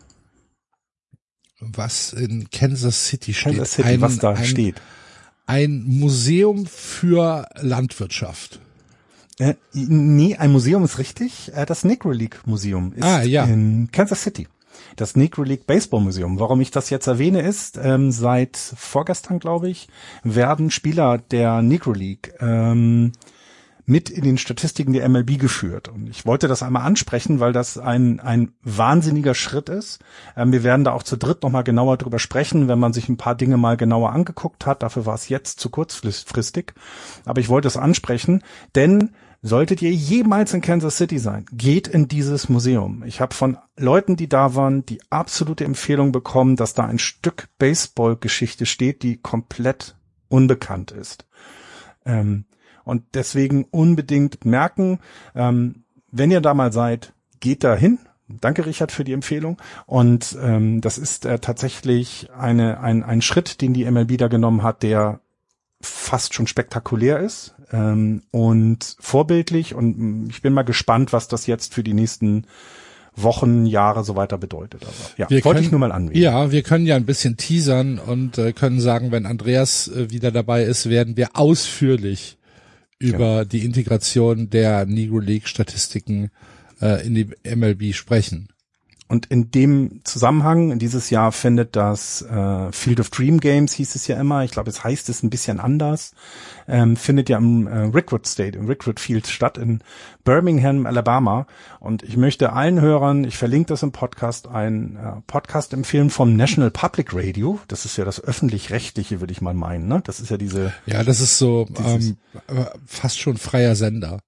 Was in Kansas City steht? Kansas City, ein, was da ein, steht. Ein Museum für Landwirtschaft. Äh, nee, ein Museum ist richtig. Äh, das Negro League Museum ist ah, ja. in Kansas City. Das Negro League Baseball Museum. Warum ich das jetzt erwähne ist, ähm, seit vorgestern, glaube ich, werden Spieler der Negro League ähm, mit in den Statistiken der M L B geführt. Und ich wollte das einmal ansprechen, weil das ein ein wahnsinniger Schritt ist. Ähm, wir werden da auch zu dritt nochmal genauer drüber sprechen, wenn man sich ein paar Dinge mal genauer angeguckt hat. Dafür war es jetzt zu kurzfristig. Aber ich wollte es ansprechen, denn solltet ihr jemals in Kansas City sein, geht in dieses Museum. Ich habe von Leuten, die da waren, die absolute Empfehlung bekommen, dass da ein Stück Baseball-Geschichte steht, die komplett unbekannt ist. Ähm, und deswegen unbedingt merken, ähm, wenn ihr da mal seid, geht da hin. Danke, Richard, für die Empfehlung. Und ähm, das ist äh, tatsächlich eine ein, ein Schritt, den die M L B da genommen hat, der fast schon spektakulär ist ähm, und vorbildlich, und ich bin mal gespannt, was das jetzt für die nächsten Wochen, Jahre so weiter bedeutet. Aber ja, wir wollte können, ich nur mal anwählen. Ja, wir können ja ein bisschen teasern und äh, können sagen, wenn Andreas äh, wieder dabei ist, werden wir ausführlich über ja. die Integration der Negro League Statistiken äh, in die M L B sprechen. Und in dem Zusammenhang, dieses Jahr findet das äh, Field of Dream Games, hieß es ja immer, ich glaube, es heißt es ein bisschen anders, ähm, findet ja im äh, Rickwood State, im Rickwood Field statt in Birmingham, Alabama. Und ich möchte allen Hörern, ich verlinke das im Podcast, einen äh, Podcast empfehlen vom National Public Radio. Das ist ja das öffentlich-rechtliche, würde ich mal meinen, ne? Das ist ja diese... Ja, das ist so ähm, fast schon freier Sender.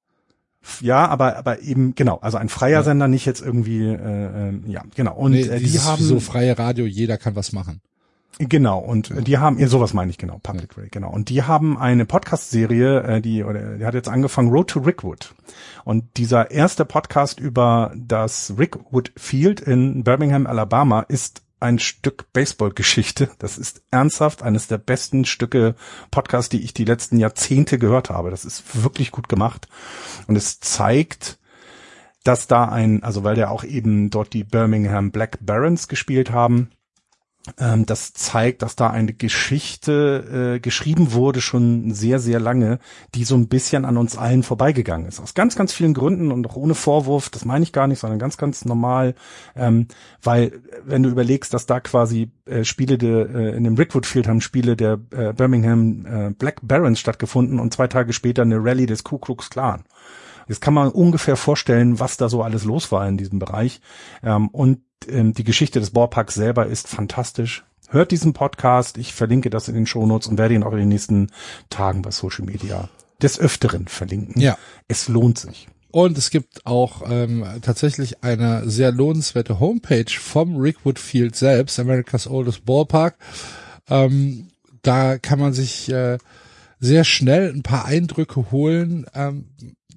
Ja, aber aber eben genau, also ein freier ja. Sender, nicht jetzt irgendwie äh, äh, ja genau. Und nee, äh, die haben so freie Radio, jeder kann was machen. Genau, und ja. die haben, ja, sowas meine ich genau, Public Radio, genau. Und die haben eine Podcast-Serie, äh, die oder die hat jetzt angefangen, Road to Rickwood. Und dieser erste Podcast über das Rickwood Field in Birmingham, Alabama, ist ein Stück Baseball-Geschichte. Das ist ernsthaft eines der besten Stücke Podcasts, die ich die letzten Jahrzehnte gehört habe. Das ist wirklich gut gemacht. Und es zeigt, dass da ein, also weil der auch eben dort die Birmingham Black Barons gespielt haben, ähm, das zeigt, dass da eine Geschichte äh, geschrieben wurde, schon sehr, sehr lange, die so ein bisschen an uns allen vorbeigegangen ist. Aus ganz, ganz vielen Gründen und auch ohne Vorwurf, das meine ich gar nicht, sondern ganz, ganz normal, ähm, weil wenn du überlegst, dass da quasi äh, Spiele de, äh, in dem Rickwood Field haben Spiele der äh, Birmingham äh, Black Barons stattgefunden und zwei Tage später eine Rallye des Ku Klux Klan. Jetzt kann man ungefähr vorstellen, was da so alles los war in diesem Bereich. Ähm, und ähm, die Geschichte des Ballparks selber ist fantastisch. Hört diesen Podcast. Ich verlinke das in den Shownotes und werde ihn auch in den nächsten Tagen bei Social Media des Öfteren verlinken. Ja. Es lohnt sich. Und es gibt auch ähm, tatsächlich eine sehr lohnenswerte Homepage vom Rickwood Field selbst, America's Oldest Ballpark. Ähm, da kann man sich äh, sehr schnell ein paar Eindrücke holen. Ähm,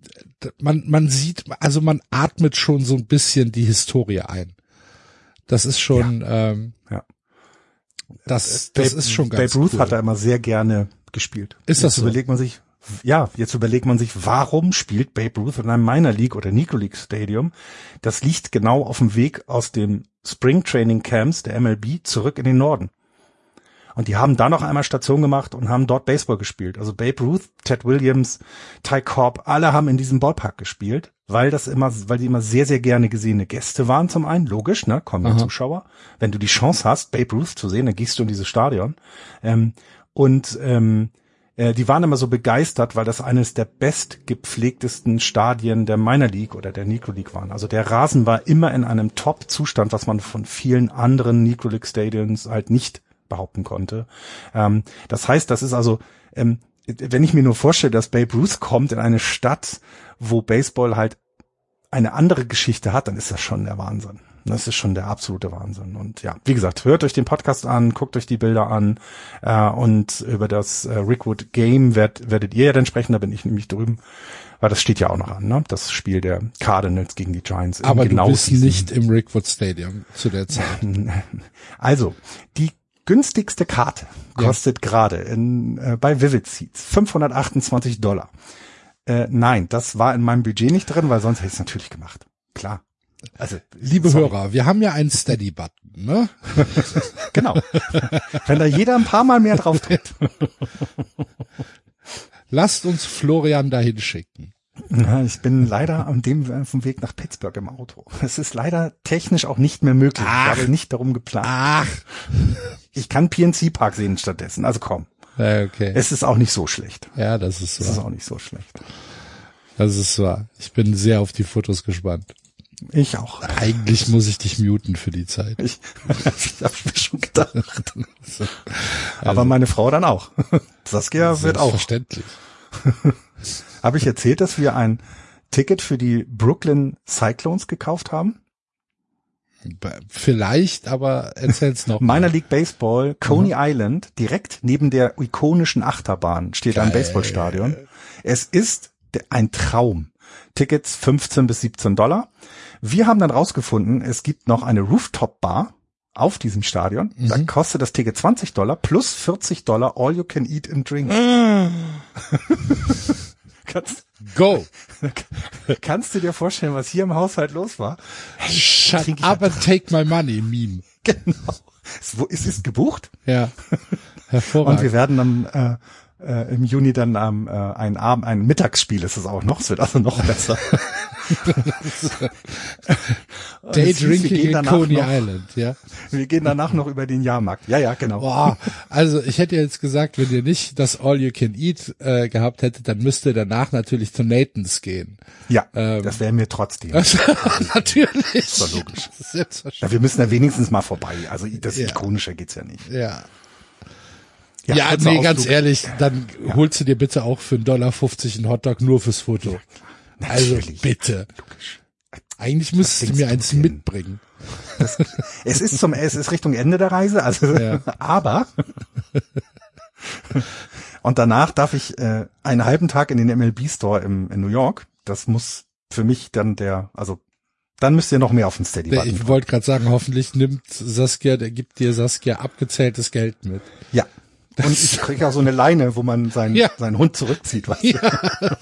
man man sieht, also man atmet schon so ein bisschen die Historie ein. Das ist schon, ja. Ähm, ja. das, das Babe, ist schon ganz Babe Ruth cool. hat da immer sehr gerne gespielt. Ist das jetzt so? Überlegt man sich, ja, jetzt überlegt man sich, warum spielt Babe Ruth in einem Minor League oder Negro League Stadium? Das liegt genau auf dem Weg aus dem Spring Training Camps der M L B zurück in den Norden. Und die haben da noch einmal Station gemacht und haben dort Baseball gespielt. Also Babe Ruth, Ted Williams, Ty Cobb, alle haben in diesem Ballpark gespielt, weil das immer, weil die immer sehr, sehr gerne gesehene Gäste waren zum einen. Logisch, ne? Kommen ja Zuschauer. Wenn du die Chance hast, Babe Ruth zu sehen, dann gehst du in dieses Stadion. Ähm, und ähm, äh, die waren immer so begeistert, weil das eines der bestgepflegtesten Stadien der Minor League oder der Negro League waren. Also der Rasen war immer in einem Top-Zustand, was man von vielen anderen Negro League Stadions halt nicht behaupten konnte. Ähm, das heißt, das ist also, ähm, wenn ich mir nur vorstelle, dass Babe Ruth kommt in eine Stadt, wo Baseball halt eine andere Geschichte hat, dann ist das schon der Wahnsinn. Das ist schon der absolute Wahnsinn. Und ja, wie gesagt, hört euch den Podcast an, guckt euch die Bilder an äh, und über das äh, Rickwood Game werd, werdet ihr ja dann sprechen, da bin ich nämlich drüben, weil das steht ja auch noch an, ne? Das Spiel der Cardinals gegen die Giants. Aber genau du bist nicht im Rickwood Stadium zu der Zeit. Also, die günstigste Karte kostet ja. gerade in äh, bei Vivid Seats fünfhundertachtundzwanzig Dollar. Äh, nein, das war in meinem Budget nicht drin, weil sonst hätte ich es natürlich gemacht. Klar. Also, liebe sorry. Hörer, wir haben ja einen Steady-Button, ne? Genau. Wenn da jeder ein paar Mal mehr drauf tritt. Lasst uns Florian dahin schicken. Ja, ich bin leider an dem vom Weg nach Pittsburgh im Auto. Es ist leider technisch auch nicht mehr möglich. Ach. Ich habe nicht darum geplant. Ach. Ich kann P N C Park sehen stattdessen. Also komm. Ja, okay. Es ist auch nicht so schlecht. Ja, das ist wahr. Es ist auch nicht so schlecht. Das ist wahr. Ich bin sehr auf die Fotos gespannt. Ich auch. Eigentlich muss ich dich muten für die Zeit. Ich, ich habe mir schon gedacht. Also, aber meine Frau dann auch. Saskia wird auch. Verständlich. Habe ich erzählt, dass wir ein Ticket für die Brooklyn Cyclones gekauft haben? Vielleicht, aber erzähl's noch. Minor League Baseball, Coney mhm. Island, direkt neben der ikonischen Achterbahn steht Geil. Ein Baseballstadion. Es ist ein Traum. Tickets fünfzehn bis siebzehn Dollar. Wir haben dann rausgefunden, es gibt noch eine Rooftop-Bar auf diesem Stadion. Mhm. Da kostet das Ticket zwanzig Dollar plus vierzig Dollar all you can eat and drink. Mhm. kannst, Go! Kannst du dir vorstellen, was hier im Haushalt los war? Hey, Shut up and take my money, Meme. Genau. Es ist gebucht. Ja. Hervorragend. Und wir werden dann äh, äh, im Juni dann am ähm, äh, ein Abend, ein Mittagsspiel ist es auch noch, es wird also noch besser. Day Drinking in Coney noch, Island, ja. Wir gehen danach noch über den Jahrmarkt. Ja, ja, genau. Boah, also ich hätte jetzt gesagt, wenn ihr nicht das All You Can Eat äh, gehabt hättet, dann müsst ihr danach natürlich zu Nathan's gehen. Ja, ähm, das wäre mir trotzdem. Also, natürlich. Das ist doch logisch. Ja, wir müssen da wenigstens mal vorbei. Also das ja. Ikonische geht's ja nicht. Ja. Ja, ja nee, Ausflug. Ganz ehrlich, dann ja. holst du dir bitte auch für einen Dollar fünfzig einen Hotdog nur fürs Foto. Ja, also bitte. Logisch. Eigentlich müsstest du mir eins hin? mitbringen. Das, es ist zum, es ist Richtung Ende der Reise, also, ja. aber. Und danach darf ich äh, einen halben Tag in den M L B Store im, in New York. Das muss für mich dann der, also dann müsst ihr noch mehr auf den Steady warten. Ich wollte gerade sagen, hoffentlich nimmt Saskia, der gibt dir Saskia abgezähltes Geld mit. Ja. Das und ich kriege auch so eine Leine, wo man seinen, ja. seinen Hund zurückzieht. Weißt du? Ja.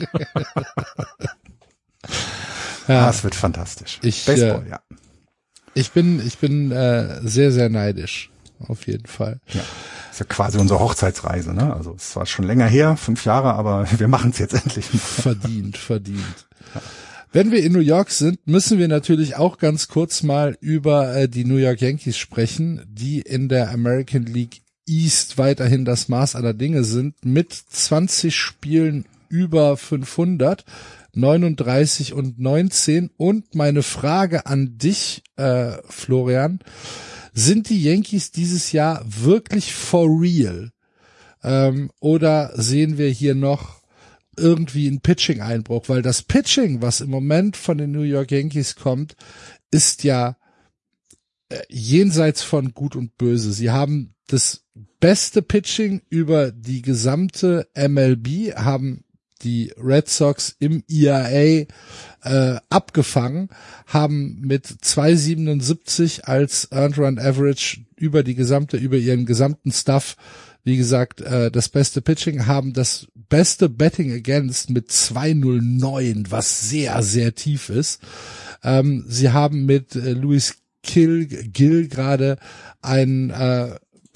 Ja. Ah, es wird fantastisch. Ich, Baseball, äh, ja. Ich bin, ich bin äh, sehr, sehr neidisch. Auf jeden Fall. Ja. Das ist ja quasi unsere Hochzeitsreise, ne? Also es war schon länger her, fünf Jahre, aber wir machen es jetzt endlich mal. Verdient, verdient. Ja. Wenn wir in New York sind, müssen wir natürlich auch ganz kurz mal über äh, die New York Yankees sprechen, die in der American League East weiterhin das Maß aller Dinge sind, mit zwanzig Spielen über fünfhundert, neununddreißig und neunzehn. Und meine Frage an dich, äh, Florian, sind die Yankees dieses Jahr wirklich for real? Ähm, oder sehen wir hier noch irgendwie einen Pitching-Einbruch? Weil das Pitching, was im Moment von den New York Yankees kommt, ist ja äh, jenseits von Gut und Böse. Sie haben das beste Pitching über die gesamte M L B, haben die Red Sox im E R A äh, abgefangen, haben mit zwei Komma siebenundsiebzig als Earned Run Average über die gesamte, über ihren gesamten Stuff, wie gesagt, äh, das beste Pitching, haben das beste Betting Against mit zwei Komma null neun, was sehr, sehr tief ist. Ähm, sie haben mit äh, Louis Gill, Gill gerade einen äh,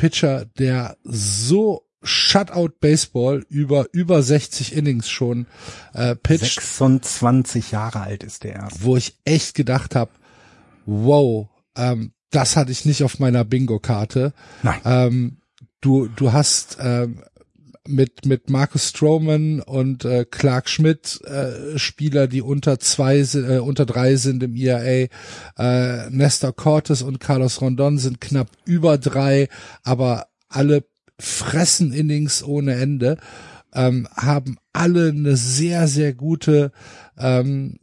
Pitcher, der so Shutout Baseball über über sechzig Innings schon äh, pitcht. sechsundzwanzig Jahre alt ist der erst. Wo ich echt gedacht habe, wow, ähm, das hatte ich nicht auf meiner Bingo-Karte. Nein. Ähm, du du hast ähm, mit mit Marcus Stroman und äh, Clark Schmidt äh, Spieler, die unter zwei äh, unter drei sind im E R A. Äh, Nestor Cortes und Carlos Rondon sind knapp über drei, aber alle fressen Innings ohne Ende, ähm, haben alle eine sehr sehr gute ähm,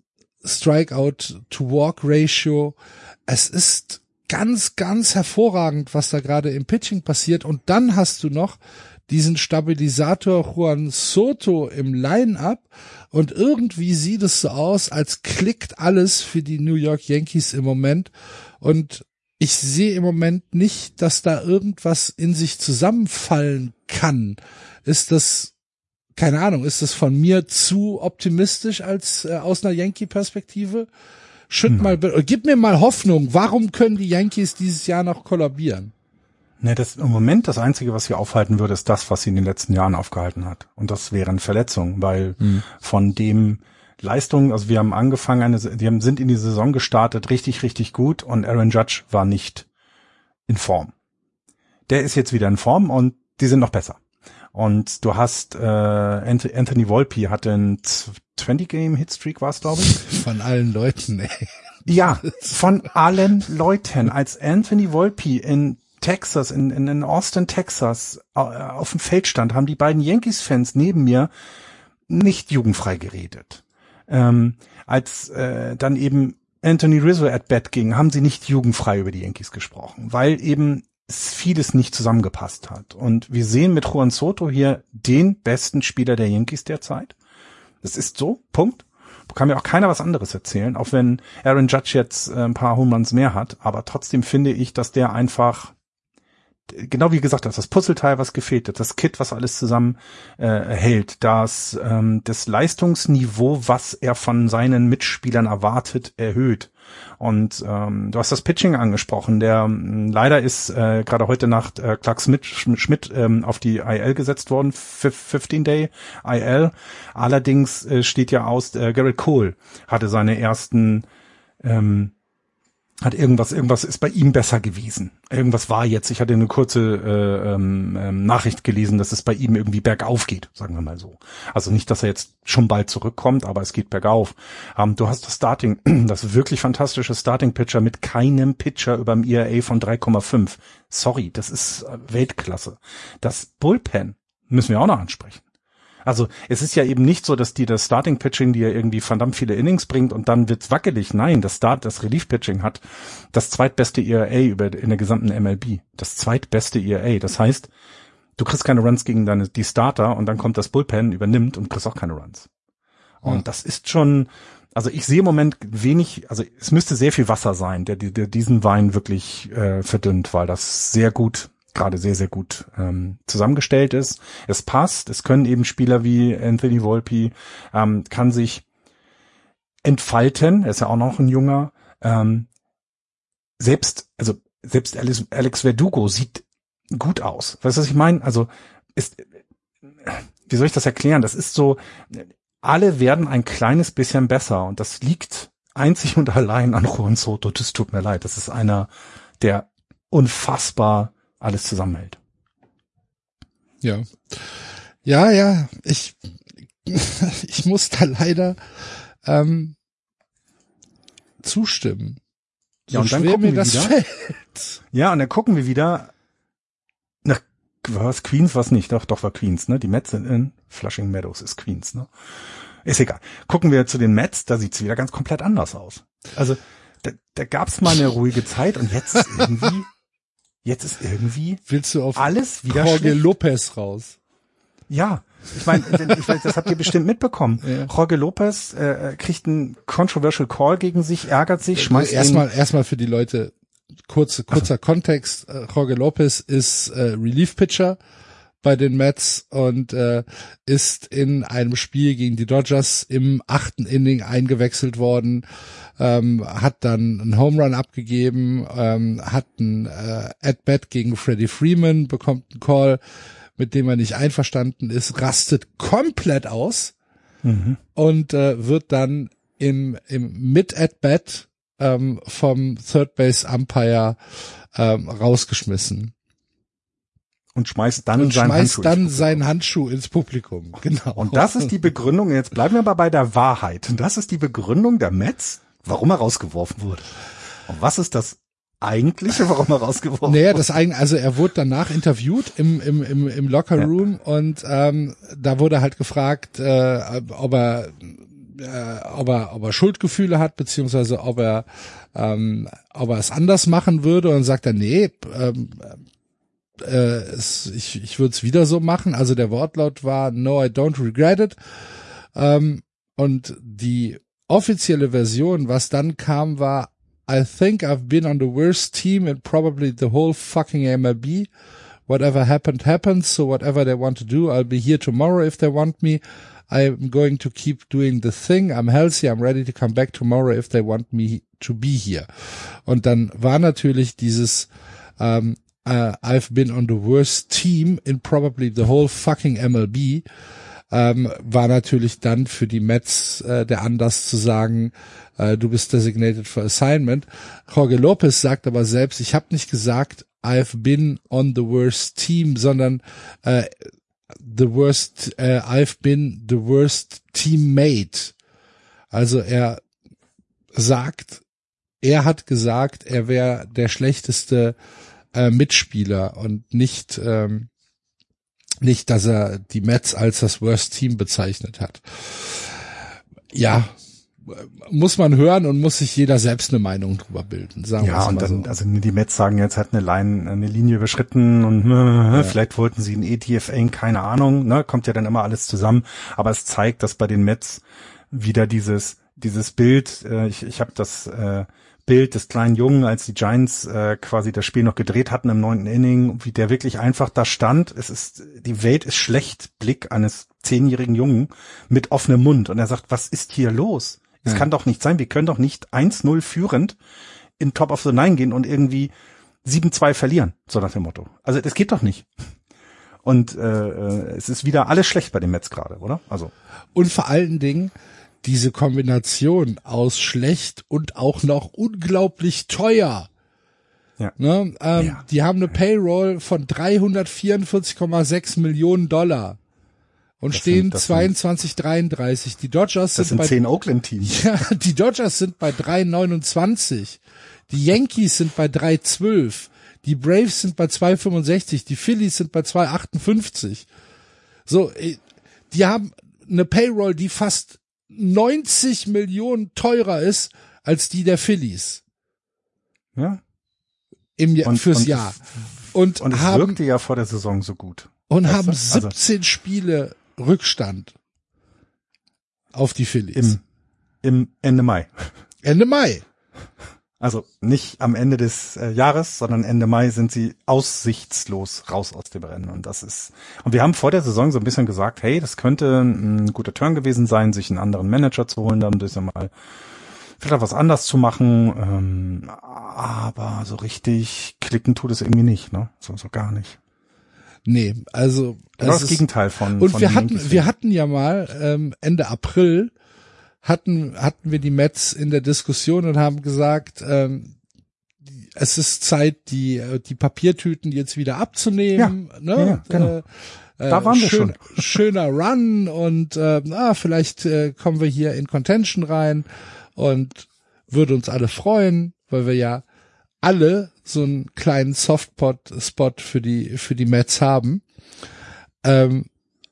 Strikeout-to-Walk-Ratio. Es ist ganz ganz hervorragend, was da gerade im Pitching passiert. Und dann hast du noch diesen Stabilisator Juan Soto im Line-Up und irgendwie sieht es so aus, als klickt alles für die New York Yankees im Moment und ich sehe im Moment nicht, dass da irgendwas in sich zusammenfallen kann. Ist das, keine Ahnung, ist das von mir zu optimistisch als äh, aus einer Yankee-Perspektive? Schütt hm. mal, gib mir mal Hoffnung. Warum können die Yankees dieses Jahr noch kollabieren? Ne, das im Moment das Einzige, was sie aufhalten würde, ist das, was sie in den letzten Jahren aufgehalten hat. Und das wären Verletzungen, weil hm. von dem Leistung, also wir haben angefangen, eine, die haben, sind in die Saison gestartet, richtig, richtig gut und Aaron Judge war nicht in Form. Der ist jetzt wieder in Form und die sind noch besser. Und du hast äh, Anthony Volpe hatte einen zwanzig-Game-Hitstreak, war es, glaube ich. Von allen Leuten, ey. Ja, von allen Leuten. Als Anthony Volpe in Texas, in, in Austin, Texas, auf dem Feld stand, haben die beiden Yankees-Fans neben mir nicht jugendfrei geredet. Ähm, als äh, dann eben Anthony Rizzo at bat ging, haben sie nicht jugendfrei über die Yankees gesprochen, weil eben vieles nicht zusammengepasst hat. Und wir sehen mit Juan Soto hier den besten Spieler der Yankees derzeit. Das ist so, Punkt. Kann mir auch keiner was anderes erzählen, auch wenn Aaron Judge jetzt äh, ein paar Home Runs mehr hat, aber trotzdem finde ich, dass der einfach genau wie gesagt hast, das Puzzleteil, was gefehlt hat, das Kit, was alles zusammen äh, hält, das ähm, das Leistungsniveau, was er von seinen Mitspielern erwartet, erhöht. Und ähm, du hast das Pitching angesprochen, der ähm, leider ist äh, gerade heute Nacht äh, Clark Schmidt, Schmidt ähm, auf die I L gesetzt worden, fifteen Day I L. Allerdings äh, steht ja aus, äh, Garrett Cole hatte seine ersten ähm, hat irgendwas, irgendwas ist bei ihm besser gewesen. Irgendwas war jetzt, ich hatte eine kurze äh, ähm, Nachricht gelesen, dass es bei ihm irgendwie bergauf geht, sagen wir mal so. Also nicht, dass er jetzt schon bald zurückkommt, aber es geht bergauf. Ähm, du hast das Starting, das wirklich fantastische Starting-Pitcher mit keinem Pitcher über dem E R A von drei Komma fünf. Sorry, das ist Weltklasse. Das Bullpen müssen wir auch noch ansprechen. Also es ist ja eben nicht so, dass die das Starting-Pitching, die ja irgendwie verdammt viele Innings bringt und dann wird's wackelig. Nein, das Start, das Relief-Pitching hat das zweitbeste E R A über in der gesamten M L B. Das zweitbeste E R A. Das heißt, du kriegst keine Runs gegen deine die Starter und dann kommt das Bullpen, übernimmt und kriegst auch keine Runs. Und ja. Das ist schon, also ich sehe im Moment wenig, also es müsste sehr viel Wasser sein, der, der diesen Wein wirklich äh, verdünnt, weil das sehr gut gerade sehr, sehr gut ähm, zusammengestellt ist. Es passt, es können eben Spieler wie Anthony Volpe, ähm, kann sich entfalten, er ist ja auch noch ein Junger. Ähm, selbst, also selbst Alex, Alex Verdugo sieht gut aus. Weißt du, was ich meine? Also ist, wie soll ich das erklären? Das ist so, alle werden ein kleines bisschen besser und das liegt einzig und allein an Juan Soto. Das tut mir leid. Das ist einer, der unfassbar alles zusammenhält. Ja. Ja, ja, ich, ich muss da leider ähm, zustimmen. So ja, und dann schwer gucken mir wir das wieder. Fällt. Ja, und dann gucken wir wieder nach, was, Queens, was nicht, doch, doch war Queens, ne? Die Mets sind in Flushing Meadows ist Queens, ne? Ist egal. Gucken wir zu den Mets, da sieht's wieder ganz komplett anders aus. Also, da, da gab's mal eine ruhige Zeit und jetzt ist irgendwie Jetzt ist irgendwie Willst du auf alles wieder Jorge schlecht. Lopez raus? Ja, ich meine, das habt ihr bestimmt mitbekommen. Ja. Jorge Lopez äh, kriegt einen controversial Call gegen sich, ärgert sich, schmeißt erstmal erstmal für die Leute kurze kurzer also. Kontext. Jorge Lopez ist äh, Relief Pitcher bei den Mets und äh, ist in einem Spiel gegen die Dodgers im achten Inning eingewechselt worden, ähm, hat dann einen Home Run abgegeben, ähm, hat ein äh, At-Bat gegen Freddie Freeman, bekommt einen Call, mit dem er nicht einverstanden ist, rastet komplett aus mhm. und äh, wird dann im, im Mid-At-Bat ähm, vom Third-Base-Umpire ähm, rausgeschmissen. Und schmeißt dann und seinen schmeißt Handschuh dann seinen Handschuh ins Publikum. Genau. Und das ist die Begründung, jetzt bleiben wir aber bei der Wahrheit. Und das ist die Begründung der Mets, warum er rausgeworfen wurde. Und was ist das eigentliche, warum er rausgeworfen naja, wurde? das eigentlich, also er wurde danach interviewt im, im, im, im Locker Room ja. und ähm, da wurde halt gefragt, äh, ob er äh, ob er ob er Schuldgefühle hat, beziehungsweise ob er ähm, ob er es anders machen würde, und sagt er, nee, ähm, Äh, es, ich ich würde es wieder so machen. Also der Wortlaut war "No, I don't regret it". Ähm, und die offizielle Version, was dann kam, war "I think I've been on the worst team in probably the whole fucking M L B. Whatever happened, happened. So whatever they want to do, I'll be here tomorrow if they want me. I'm going to keep doing the thing. I'm healthy. I'm ready to come back tomorrow if they want me to be here." Und dann war natürlich dieses ähm, Uh, I've been on the worst team in probably the whole fucking M L B, ähm, war natürlich dann für die Mets äh, der Anlass zu sagen, äh, du bist designated for assignment. Jorge Lopez sagt aber selbst, ich habe nicht gesagt, I've been on the worst team, sondern äh, the worst, äh, I've been the worst teammate. Also er sagt, er hat gesagt, er wäre der schlechteste Äh, Mitspieler und nicht ähm, nicht, dass er die Mets als das Worst Team bezeichnet hat. Ja, muss man hören und muss sich jeder selbst eine Meinung drüber bilden. Sagen wir ja, und dann, so. also die Mets sagen jetzt, hat eine Line, eine Linie überschritten und ja. vielleicht wollten sie ein E T F A, keine Ahnung, ne, kommt ja dann immer alles zusammen. Aber es zeigt, dass bei den Mets wieder dieses dieses Bild, äh, ich, ich habe das äh, Bild des kleinen Jungen, als die Giants äh, quasi das Spiel noch gedreht hatten im neunten Inning, wie der wirklich einfach da stand. Es ist, die Welt ist schlecht, Blick eines zehnjährigen Jungen mit offenem Mund. Und er sagt, was ist hier los? Es ja. kann doch nicht sein, wir können doch nicht eins null führend in Top of the Nine gehen und irgendwie sieben zwei verlieren, so nach dem Motto. Also das geht doch nicht. Und äh, es ist wieder alles schlecht bei den Mets gerade, oder? Also und vor allen Dingen diese Kombination aus schlecht und auch noch unglaublich teuer. Ja. Ne? Ähm, ja. Die haben eine Payroll von dreihundertvierundvierzig Komma sechs Millionen Dollar und das stehen sind, zweiundzwanzig dreiunddreißig. Die Dodgers das sind, sind bei zehn Oakland-Teams. Ja, die Dodgers sind bei drei neunundzwanzig. Die Yankees sind bei drei zwölf. Die Braves sind bei zwei fünfundsechzig. Die Phillies sind bei zwei achtundfünfzig. So, die haben eine Payroll, die fast neunzig Millionen teurer ist als die der Phillies. Ja. Im Jahr, und, fürs und Jahr. Es, und und es haben, wirkte ja vor der Saison so gut. Und weißt haben du? siebzehn also, Spiele Rückstand auf die Phillies. Im, im Ende Mai. Ende Mai. Also nicht am Ende des äh, Jahres, sondern Ende Mai sind sie aussichtslos raus aus dem Rennen. Und das ist, und wir haben vor der Saison so ein bisschen gesagt, hey, das könnte ein guter Turn gewesen sein, sich einen anderen Manager zu holen, dann ein bisschen mal vielleicht was anders zu machen. Ähm, aber so richtig klicken tut es irgendwie nicht, ne? So, so gar nicht. Nee, also das ist das Gegenteil von. Und von wir hatten, wir hatten ja mal ähm, Ende April hatten hatten wir die Mets in der Diskussion und haben gesagt, ähm, es ist Zeit, die die Papiertüten jetzt wieder abzunehmen. Ja, ne? Ja, genau. Äh, da waren schön, wir schon. Schöner Run und äh, ah, vielleicht äh, kommen wir hier in Contention rein und würde uns alle freuen, weil wir ja alle so einen kleinen Softspot für die für die Mets haben. Ähm,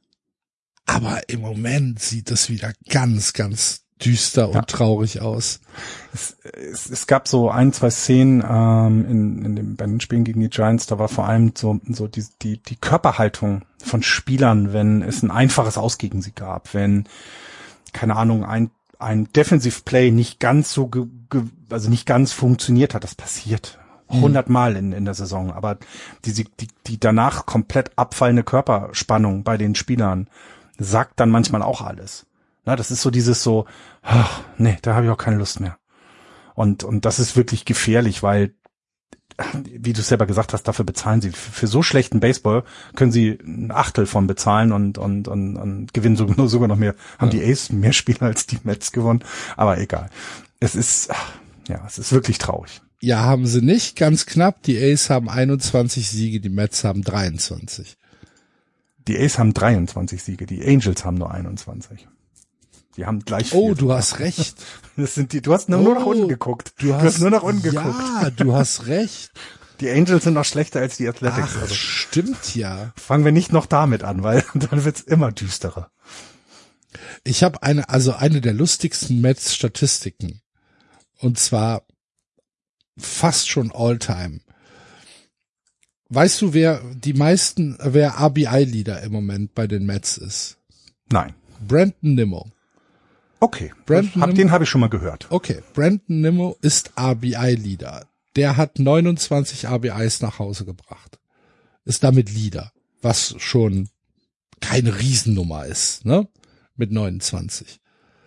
aber im Moment sieht es wieder ganz, ganz düster und ja. traurig aus. Es, es, es gab so ein, zwei Szenen ähm, in, in dem, bei den Spielen gegen die Giants, da war vor allem so, so die, die, die Körperhaltung von Spielern, wenn es ein einfaches Aus gegen sie gab, wenn, keine Ahnung, ein, ein Defensive Play nicht ganz so, ge, ge, also nicht ganz funktioniert hat, das passiert hundertmal in, in der Saison, aber die, die, die danach komplett abfallende Körperspannung bei den Spielern sagt dann manchmal auch alles. Na, das ist so dieses so, ach, nee, da habe ich auch keine Lust mehr. Und, und das ist wirklich gefährlich, weil, wie du selber gesagt hast, dafür bezahlen sie. Für, für so schlechten Baseball können sie ein Achtel von bezahlen und, und, und, und gewinnen sogar, sogar noch mehr, haben ja. Die A's mehr Spieler als die Mets gewonnen, aber egal. Es ist, ja, es ist wirklich traurig. Ja, haben sie nicht, ganz knapp. Die A's haben einundzwanzig Siege, die Mets haben dreiundzwanzig. Die A's haben dreiundzwanzig Siege, die Angels haben nur einundzwanzig. Die haben gleich viel. Oh, du hast recht. Das sind die, du hast nur, oh, nur nach unten geguckt. Du hast, du hast nur nach unten geguckt. Ja, du hast recht. Die Angels sind noch schlechter als die Athletics. Ach, also stimmt ja. Fangen wir nicht noch damit an, weil dann wird's immer düsterer. Ich habe eine, also eine der lustigsten Mets-Statistiken. Und zwar fast schon All-Time. Weißt du, wer die meisten, wer R B I-Leader im Moment bei den Mets ist? Nein. Brandon Nimmo. Okay, Brandon hab, den habe ich schon mal gehört. Okay, Brandon Nimmo ist R B I-Leader. Der hat neunundzwanzig R B Is nach Hause gebracht. Ist damit Leader, was schon keine Riesennummer ist, ne? Mit neunundzwanzig.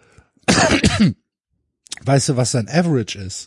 Weißt du, was sein Average ist?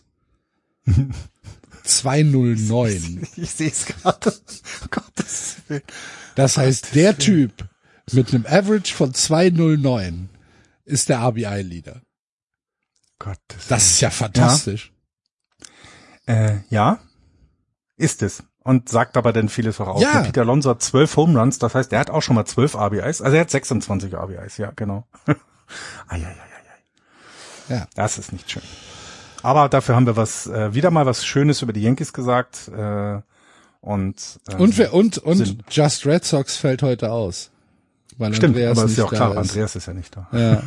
zweihundertneun. Ich, ich sehe es gerade. Oh Gottes Willen. Das heißt, der Typ mit einem Average von zweihundertneun ist der R B I-Leader. Gottes Das ist ja fantastisch. Ja. Äh, ja, ist es. Und sagt aber dann vieles auch aus. Ja. Der Peter Alonso hat zwölf Home Runs, das heißt, er hat auch schon mal zwölf R B Is. Also er hat sechsundzwanzig R B Is, ja, genau. Eieieiei. Ja. Das ist nicht schön. Aber dafür haben wir was, äh, wieder mal was Schönes über die Yankees gesagt. Äh, und äh, und wer, und und sind, Just Red Sox fällt heute aus. Weil stimmt, Andreas aber ist ja auch klar, ist. Andreas ist ja nicht da. Ja.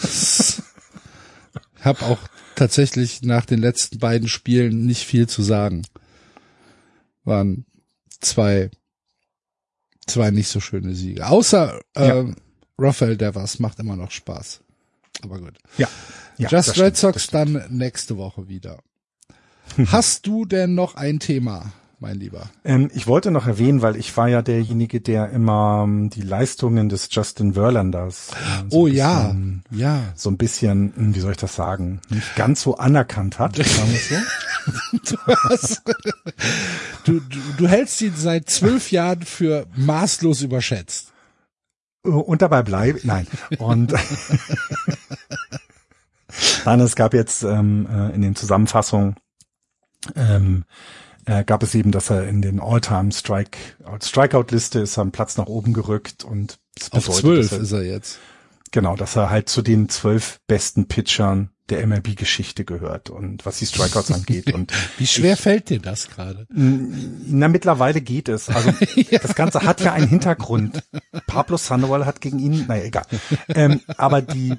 Hab auch tatsächlich nach den letzten beiden Spielen nicht viel zu sagen. Waren zwei zwei nicht so schöne Siege. Außer äh, ja. Rafael Devers macht immer noch Spaß. Aber gut. Ja. ja Just Red Sox dann nächste Woche wieder. Hast du denn noch ein Thema, mein Lieber? Ähm, ich wollte noch erwähnen, weil ich war ja derjenige, der immer ähm, die Leistungen des Justin Verlanders äh, so oh bisschen, ja, ja. so ein bisschen, wie soll ich das sagen, nicht ganz so anerkannt hat, sagen wir so. du, hast, du, du, du hältst ihn seit zwölf Jahren für maßlos überschätzt. Und dabei bleibe, nein. Und nein, es gab jetzt ähm, in den Zusammenfassungen ähm, äh, gab es eben, dass er in den All-Time Strike Strikeout-Liste ist, er einen Platz nach oben gerückt und das auf bedeutet, zwölf er, ist er jetzt. Genau, dass er halt zu den zwölf besten Pitchern der M L B-Geschichte gehört und was die Strikeouts angeht. Und wie schwer ich, fällt dir das gerade? Na, mittlerweile geht es. Also ja. Das Ganze hat ja einen Hintergrund. Pablo Sandoval hat gegen ihn, naja, egal. Ähm, aber die,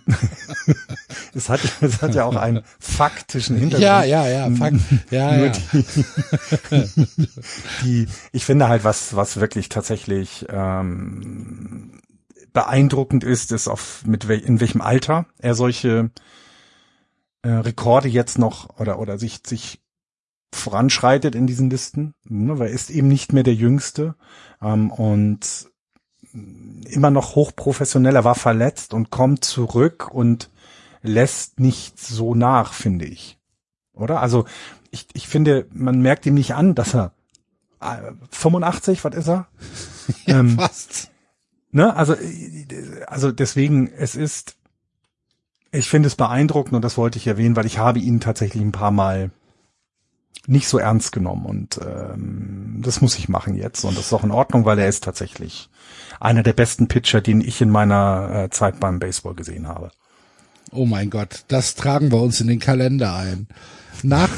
es hat, es hat ja auch einen faktischen Hintergrund. Ja, ja, ja, Fakt, ja, Nur ja. Die, die, ich finde halt, was, was wirklich tatsächlich ähm, beeindruckend ist, ist auf mit wel, in welchem Alter er solche äh, Rekorde jetzt noch oder oder sich sich voranschreitet in diesen Listen, ne, weil er ist eben nicht mehr der Jüngste ähm, und immer noch hochprofessionell. Er war verletzt und kommt zurück und lässt nicht so nach, finde ich, oder? Also ich ich finde, man merkt ihm nicht an, dass er äh, fünfundachtzig, was ist er? Ja, ähm, fast. Ne, also, also deswegen, es ist, ich finde es beeindruckend und das wollte ich erwähnen, weil ich habe ihn tatsächlich ein paar Mal nicht so ernst genommen und ähm, das muss ich machen jetzt und das ist auch in Ordnung, weil er ist tatsächlich einer der besten Pitcher, den ich in meiner äh, Zeit beim Baseball gesehen habe. Oh mein Gott, das tragen wir uns in den Kalender ein. Nach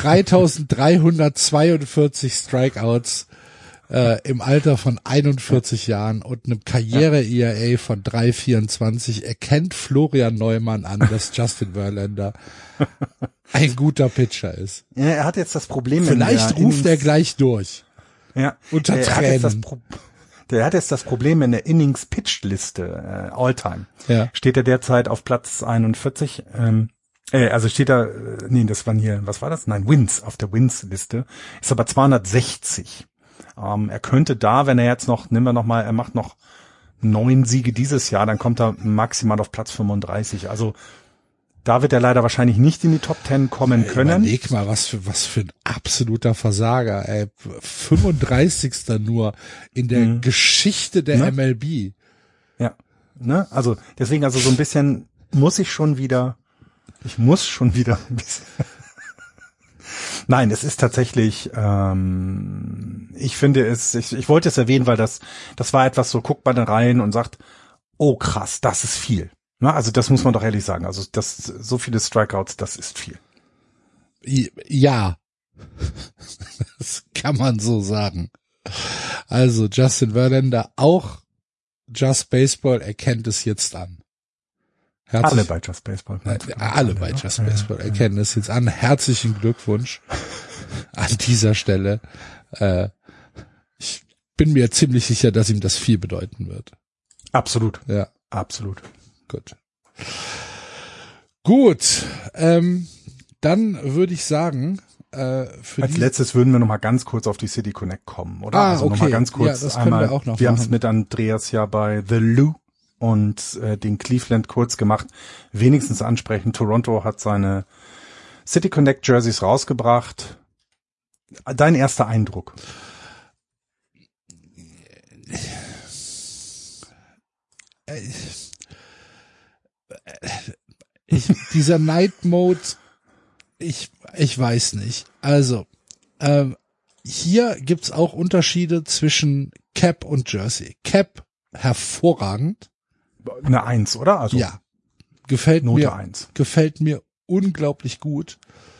dreitausenddreihundertzweiundvierzig Strikeouts Äh, im Alter von einundvierzig Jahren und einem Karriere-E R A von drei Komma vierundzwanzig erkennt Florian Neumann an, dass Justin Verlander ein guter Pitcher ist. Ja, er hat jetzt das Problem. Vielleicht der ruft Innings, er gleich durch. Ja, unter er Tränen. Hat jetzt das Pro- der hat jetzt das Problem in der Innings-Pitched-Liste, äh, All-Time. Ja. Steht er derzeit auf Platz einundvierzig. Ähm, Äh, also steht da, äh, nee, das waren hier, was war das? Nein, Wins, auf der Wins-Liste. Ist aber zweihundertsechzig. Ähm, er könnte da, wenn er jetzt noch, nehmen wir noch mal, er macht noch neun Siege dieses Jahr, dann kommt er maximal auf Platz fünfunddreißig. Also da wird er leider wahrscheinlich nicht in die Top Ten kommen können. Überleg mal, was für, was für ein absoluter Versager, ey. fünfunddreißigster nur in der mhm. Geschichte der ne? M L B. Ja, ne, also deswegen, also so ein bisschen muss ich schon wieder, ich muss schon wieder ein bisschen. Nein, es ist tatsächlich, ähm, ich finde es, ich, ich wollte es erwähnen, weil das, das war etwas so, guckt man da rein und sagt, oh krass, das ist viel. Na, also das muss man doch ehrlich sagen. Also das, so viele Strikeouts, das ist viel. Ja, das kann man so sagen. Also Justin Verlander, auch Just Baseball erkennt es jetzt an. Herzlich, alle bei Just Baseball. Äh, alle, alle bei Just Baseball ja, erkennen ja. es jetzt an. Herzlichen Glückwunsch an dieser Stelle. Äh, ich bin mir ziemlich sicher, dass ihm das viel bedeuten wird. Absolut. Ja, absolut. Gut. Gut, ähm, dann würde ich sagen, äh, für als letztes würden wir noch mal ganz kurz auf die City Connect kommen, oder? Ah, also okay. noch mal ganz kurz ja, das einmal. Wir, auch noch wir haben es mit Andreas ja bei The Lou und äh, den Cleveland kurz gemacht. Wenigstens ansprechen. Toronto hat seine City Connect Jerseys rausgebracht. Dein erster Eindruck? Ich, dieser Night Mode, ich, ich weiß nicht. Also, ähm, hier gibt's auch Unterschiede zwischen Cap und Jersey. Cap hervorragend. Eine Eins, oder? Also ja, gefällt Note mir, eins. gefällt mir unglaublich gut.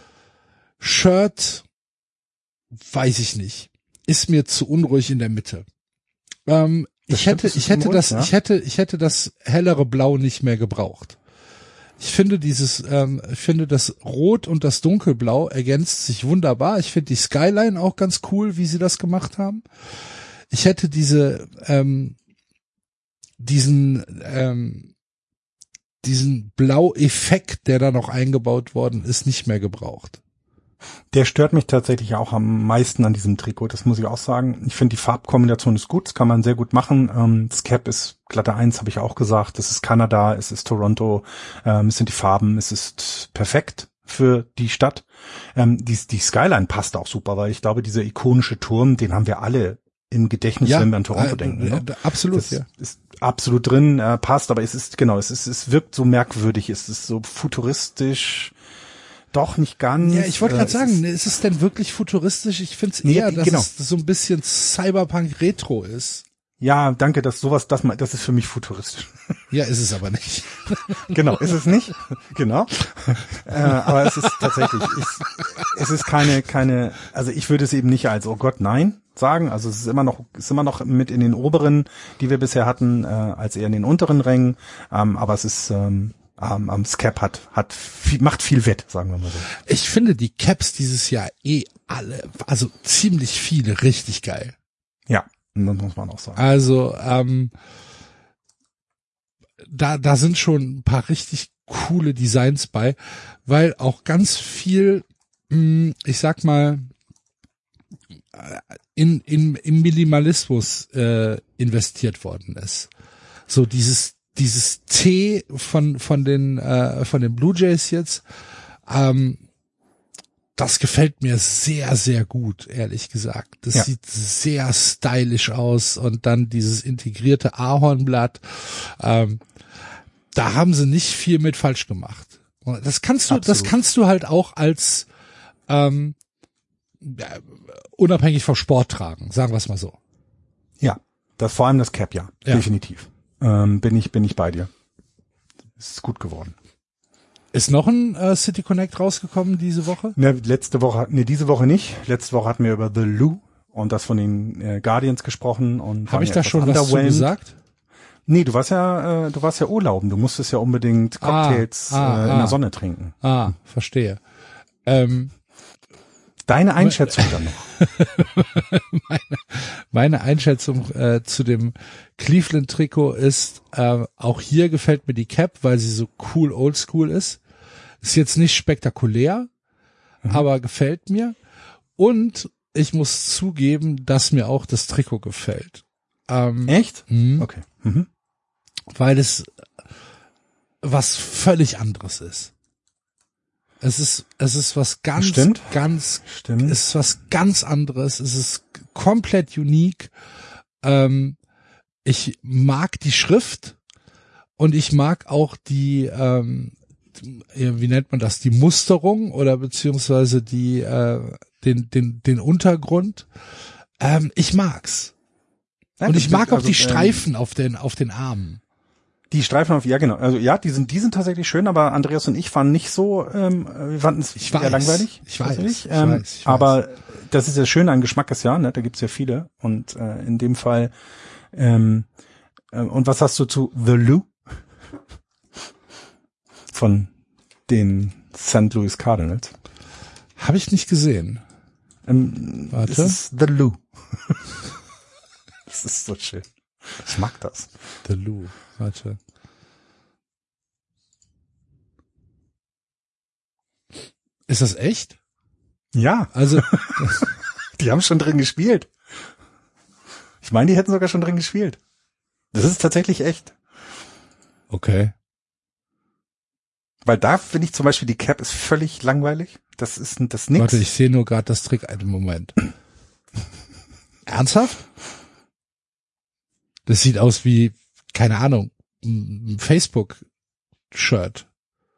Shirt, weiß ich nicht, ist mir zu unruhig in der Mitte. Ähm, Das ich hätte, stimmt, ich hätte unruhig, das, ja? ich hätte, ich hätte das hellere Blau nicht mehr gebraucht. Ich finde dieses, ähm, ich finde das Rot und das Dunkelblau ergänzt sich wunderbar. Ich finde die Skyline auch ganz cool, wie sie das gemacht haben. Ich hätte diese, ähm, diesen, ähm, diesen Blau-Effekt, der da noch eingebaut worden ist, nicht mehr gebraucht. Der stört mich tatsächlich auch am meisten an diesem Trikot, das muss ich auch sagen. Ich finde, die Farbkombination ist gut, das kann man sehr gut machen. Ähm, das Cap ist glatte Eins, habe ich auch gesagt. Das ist Kanada, es ist Toronto, ähm, es sind die Farben, es ist perfekt für die Stadt. Ähm, die, die Skyline passt auch super, weil ich glaube, dieser ikonische Turm, den haben wir alle im Gedächtnis, ja, wenn wir an Toronto äh, denken. Äh, ne? Absolut, das ja. Ist absolut drin, äh, passt, aber es ist, genau, es ist, es wirkt so merkwürdig, es ist so futuristisch. Doch, nicht ganz. Ja, ich wollte gerade äh, sagen, ist, ist es denn wirklich futuristisch? Ich finde es nee, eher, dass genau. es so ein bisschen Cyberpunk-Retro ist. Ja, danke, dass sowas, das, das ist für mich futuristisch. Ja, ist es aber nicht. Genau, ist es nicht. Genau. Äh, aber es ist tatsächlich, es, es ist keine, keine, also ich würde es eben nicht als, oh Gott, nein sagen. Also es ist immer noch, ist immer noch mit in den oberen, die wir bisher hatten, äh, als eher in den unteren Rängen. Ähm, aber es ist, ähm, am um, um, Cap hat, hat viel, macht viel wett, sagen wir mal so. Ich finde die Caps dieses Jahr eh alle, also ziemlich viele, richtig geil. Ja, das muss man auch sagen. Also, ähm, da, da sind schon ein paar richtig coole Designs bei, weil auch ganz viel, mh, ich sag mal, in, in, im Minimalismus äh, investiert worden ist. So dieses Dieses T von von den äh, von den Blue Jays jetzt, ähm, das gefällt mir sehr sehr gut, ehrlich gesagt. Das ja. sieht sehr stylisch aus und dann dieses integrierte Ahornblatt, ähm, da haben sie nicht viel mit falsch gemacht. Das kannst du, Absolut. das kannst du halt auch als ähm, ja, unabhängig vom Sport tragen, sagen wir es mal so. Ja, das vor allem das Cap, ja, ja. definitiv. Ähm, bin ich bin ich bei dir. Ist gut geworden. Ist noch ein äh, City Connect rausgekommen diese Woche? Ne, letzte Woche, ne, diese Woche nicht. Letzte Woche hatten wir über The Lou und das von den äh, Guardians gesprochen und habe ich da schon was zu gesagt? Nee, du warst ja äh, du warst ja urlauben. Du musstest ja unbedingt Cocktails ah, ah, äh, in ah. der Sonne trinken. Ah, verstehe. Ähm, Deine Einschätzung dann noch? meine, meine Einschätzung äh, zu dem Cleveland-Trikot ist, äh, auch hier gefällt mir die Cap, weil sie so cool oldschool ist. Ist jetzt nicht spektakulär, mhm. aber gefällt mir. Und ich muss zugeben, dass mir auch das Trikot gefällt. Ähm, Echt? Mh, okay. Mhm. Weil es was völlig anderes ist. Es ist, es ist was ganz, Stimmt. ganz, Stimmt. es ist was ganz anderes. Es ist komplett unique. Ähm, ich mag die Schrift und ich mag auch die, ähm, wie nennt man das, die Musterung oder beziehungsweise die, äh, den, den, den Untergrund. Ähm, ich mag's. Ja, und ich mag auch also, die Streifen ähm, auf den, auf den Armen. Die Streifen auf, ja genau, also ja, die sind, die sind tatsächlich schön, aber Andreas und ich fanden nicht so, ähm, wir fanden es ich eher weiß, langweilig. Ich weiß, ich ähm, weiß, ich weiß. Aber das ist ja schön, ein Geschmack ist ja, ne, da gibt's ja viele und äh, in dem Fall, ähm, äh, und was hast du zu The Lou? Von den Saint Louis Cardinals. Habe ich nicht gesehen. Ähm, Warte. Das ist The Lou. Das ist so schön. Ich mag das. The Lou. Warte. Ist das echt? Ja. Also, die haben schon drin gespielt. Ich meine, die hätten sogar schon drin gespielt. Das ist tatsächlich echt. okay. Weil da finde ich zum Beispiel, die Cap ist völlig langweilig. Das ist das nix. Warte, ich sehe nur gerade das Trick. Einen Moment. Ernsthaft? Das sieht aus wie, keine Ahnung, ein Facebook-Shirt.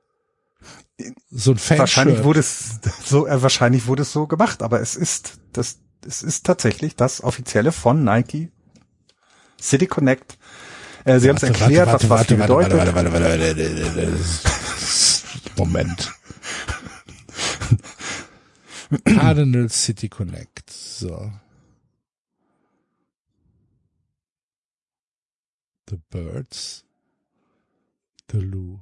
So ein Fan-Shirt. Wahrscheinlich wurde es so, äh, wahrscheinlich wurde es so gemacht, aber es ist, das, es ist tatsächlich das offizielle von Nike. City Connect. Äh, sie haben es erklärt, warte, was was warte, die warte, bedeutet. warte, warte, warte, warte, warte, warte. Moment. Cardinal City Connect. So. The Birds. The Lou.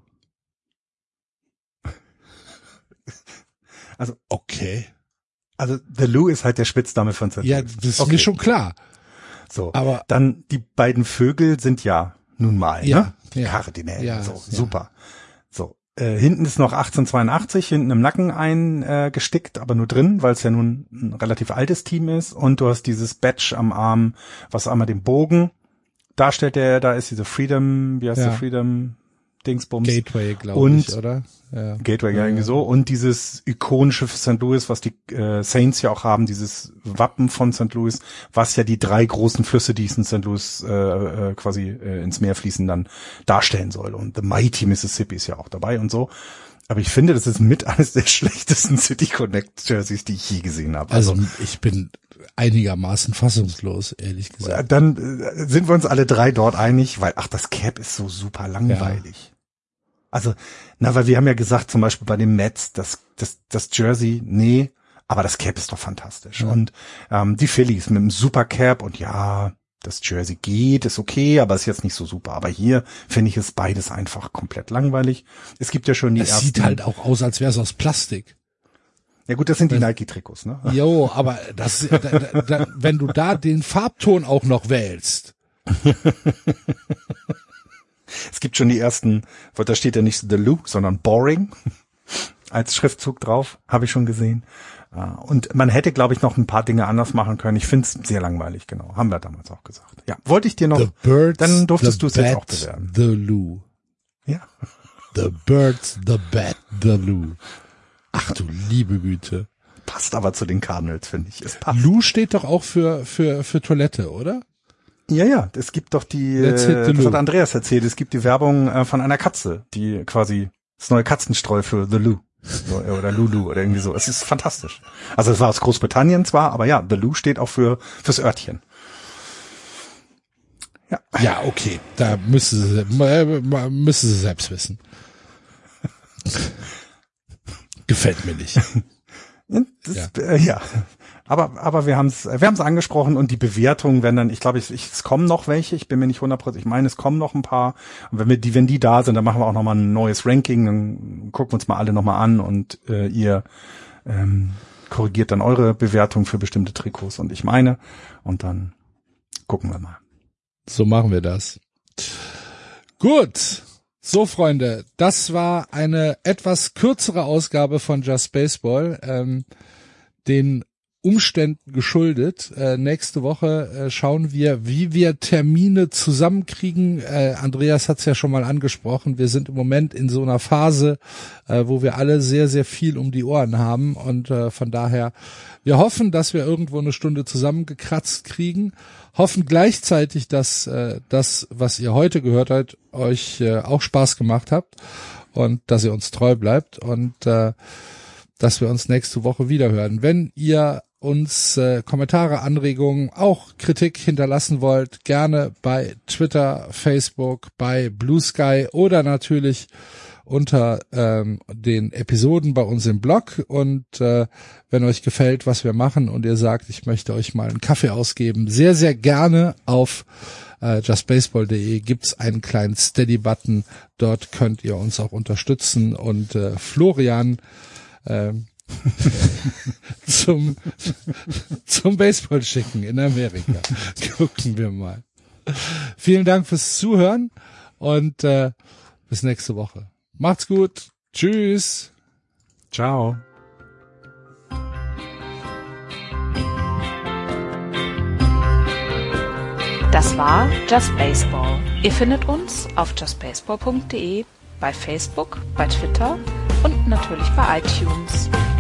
Also, okay. also The Lou ist halt der Spitzname von Saint Ja, Louis. das ist Okay. mir schon klar. So, Aber dann die beiden Vögel sind ja nun mal, Ja, ne? Die ja. Kardinäle, Ja, so, ja. super. So, äh, hinten ist noch achtzehnhundertzweiundachtzig, hinten im Nacken eingestickt, äh, gestickt, aber nur drin, weil es ja nun ein relativ altes Team ist. Und du hast dieses Badge am Arm, was einmal den Bogen darstellt, der da ist, diese Freedom, wie heißt Ja. der Freedom Dingsbums? Gateway, glaube Und- ich, oder? Ja. Gateway, ja, Ja, irgendwie ja. so. Und dieses ikonische für Saint Louis, was die äh, Saints ja auch haben, dieses Wappen von Saint Louis, was ja die drei großen Flüsse, die in Saint Louis äh, äh, quasi äh, ins Meer fließen, dann darstellen soll. Und The Mighty Mississippi ist ja auch dabei und so. Aber ich finde, das ist mit eines der schlechtesten City Connect Jerseys, die ich je gesehen habe. Also ich bin einigermaßen fassungslos, ehrlich Äh, gesagt. Dann äh, sind wir uns alle drei dort einig, weil, ach, das Cap ist so super langweilig. Also, na, weil wir haben ja gesagt, zum Beispiel bei den Mets, das, das, das Jersey, nee, aber das Cap ist doch fantastisch. Ja. Und ähm, die Phillies mit dem Super Cap und ja, das Jersey geht, ist okay, aber ist jetzt nicht so super. Aber hier finde ich es beides einfach komplett langweilig. Es gibt ja schon die Es ersten. sieht halt auch aus, als wäre es aus Plastik. Ja gut, das sind die Das- Nike-Trikots, ne? Jo, aber das, da, da, da, wenn du da den Farbton auch noch wählst. Es gibt schon die ersten, weil da steht ja nicht The Lou, sondern Boring als Schriftzug drauf, habe ich schon gesehen. Und man hätte, glaube ich, noch ein paar Dinge anders machen können. Ich finde es sehr langweilig, genau. Haben wir damals auch gesagt. Ja, wollte ich dir noch, The Birds, dann durftest the du es jetzt Bat, auch bewerben. The Lou. Ja. The Birds, the Bat, the Lou. Ach du liebe Güte. Passt aber zu den Cardinals, finde ich. Es passt. Lou steht doch auch für, für, für Toilette, oder? Ja, ja, es gibt doch die, Let's hit the äh, das Lou. hat Andreas erzählt, es gibt die Werbung äh, von einer Katze, die quasi das neue Katzenstreu für The Lou. So, äh, oder Lulu oder irgendwie so. Es ist fantastisch. Also es war aus Großbritannien zwar, aber ja, The Lou steht auch für fürs Örtchen. Ja. Ja, okay. Da müsste sie, äh, müsste sie selbst wissen. Gefällt mir nicht. Das, Ja. Äh, ja. Aber aber wir haben es wir haben es angesprochen und die Bewertungen werden dann, ich glaube, ich, ich, es kommen noch welche, ich bin mir nicht hundertprozentig, ich meine, es kommen noch ein paar. Und wenn wir die wenn die da sind, dann machen wir auch noch mal ein neues Ranking, dann gucken wir uns mal alle noch mal an und äh, ihr ähm, korrigiert dann eure Bewertung für bestimmte Trikots und ich meine und dann gucken wir mal. So machen wir das. Gut. So, Freunde, das war eine etwas kürzere Ausgabe von Just Baseball, ähm, den Umständen geschuldet. Äh, nächste Woche äh, schauen wir, wie wir Termine zusammenkriegen. Äh, Andreas hat es ja schon mal angesprochen. Wir sind im Moment in so einer Phase, äh, wo wir alle sehr, sehr viel um die Ohren haben. Und äh, von daher, wir hoffen, dass wir irgendwo eine Stunde zusammengekratzt kriegen. Hoffen gleichzeitig, dass äh, das, was ihr heute gehört habt, euch äh, auch Spaß gemacht habt und dass ihr uns treu bleibt und äh, dass wir uns nächste Woche wieder hören. Wenn ihr uns äh, Kommentare, Anregungen, auch Kritik hinterlassen wollt, gerne bei Twitter, Facebook, bei Blue Sky oder natürlich unter ähm, den Episoden bei uns im Blog. Und äh, wenn euch gefällt, was wir machen und ihr sagt, ich möchte euch mal einen Kaffee ausgeben, sehr, sehr gerne auf äh, just baseball punkt de gibt's einen kleinen Steady-Button. Dort könnt ihr uns auch unterstützen und äh, Florian ähm, zum zum Baseball schicken in Amerika. Gucken wir mal. Vielen Dank fürs Zuhören und äh, bis nächste Woche. Macht's gut. Tschüss. Ciao. Das war Just Baseball. Ihr findet uns auf just baseball punkt de, bei Facebook, bei Twitter und natürlich bei iTunes.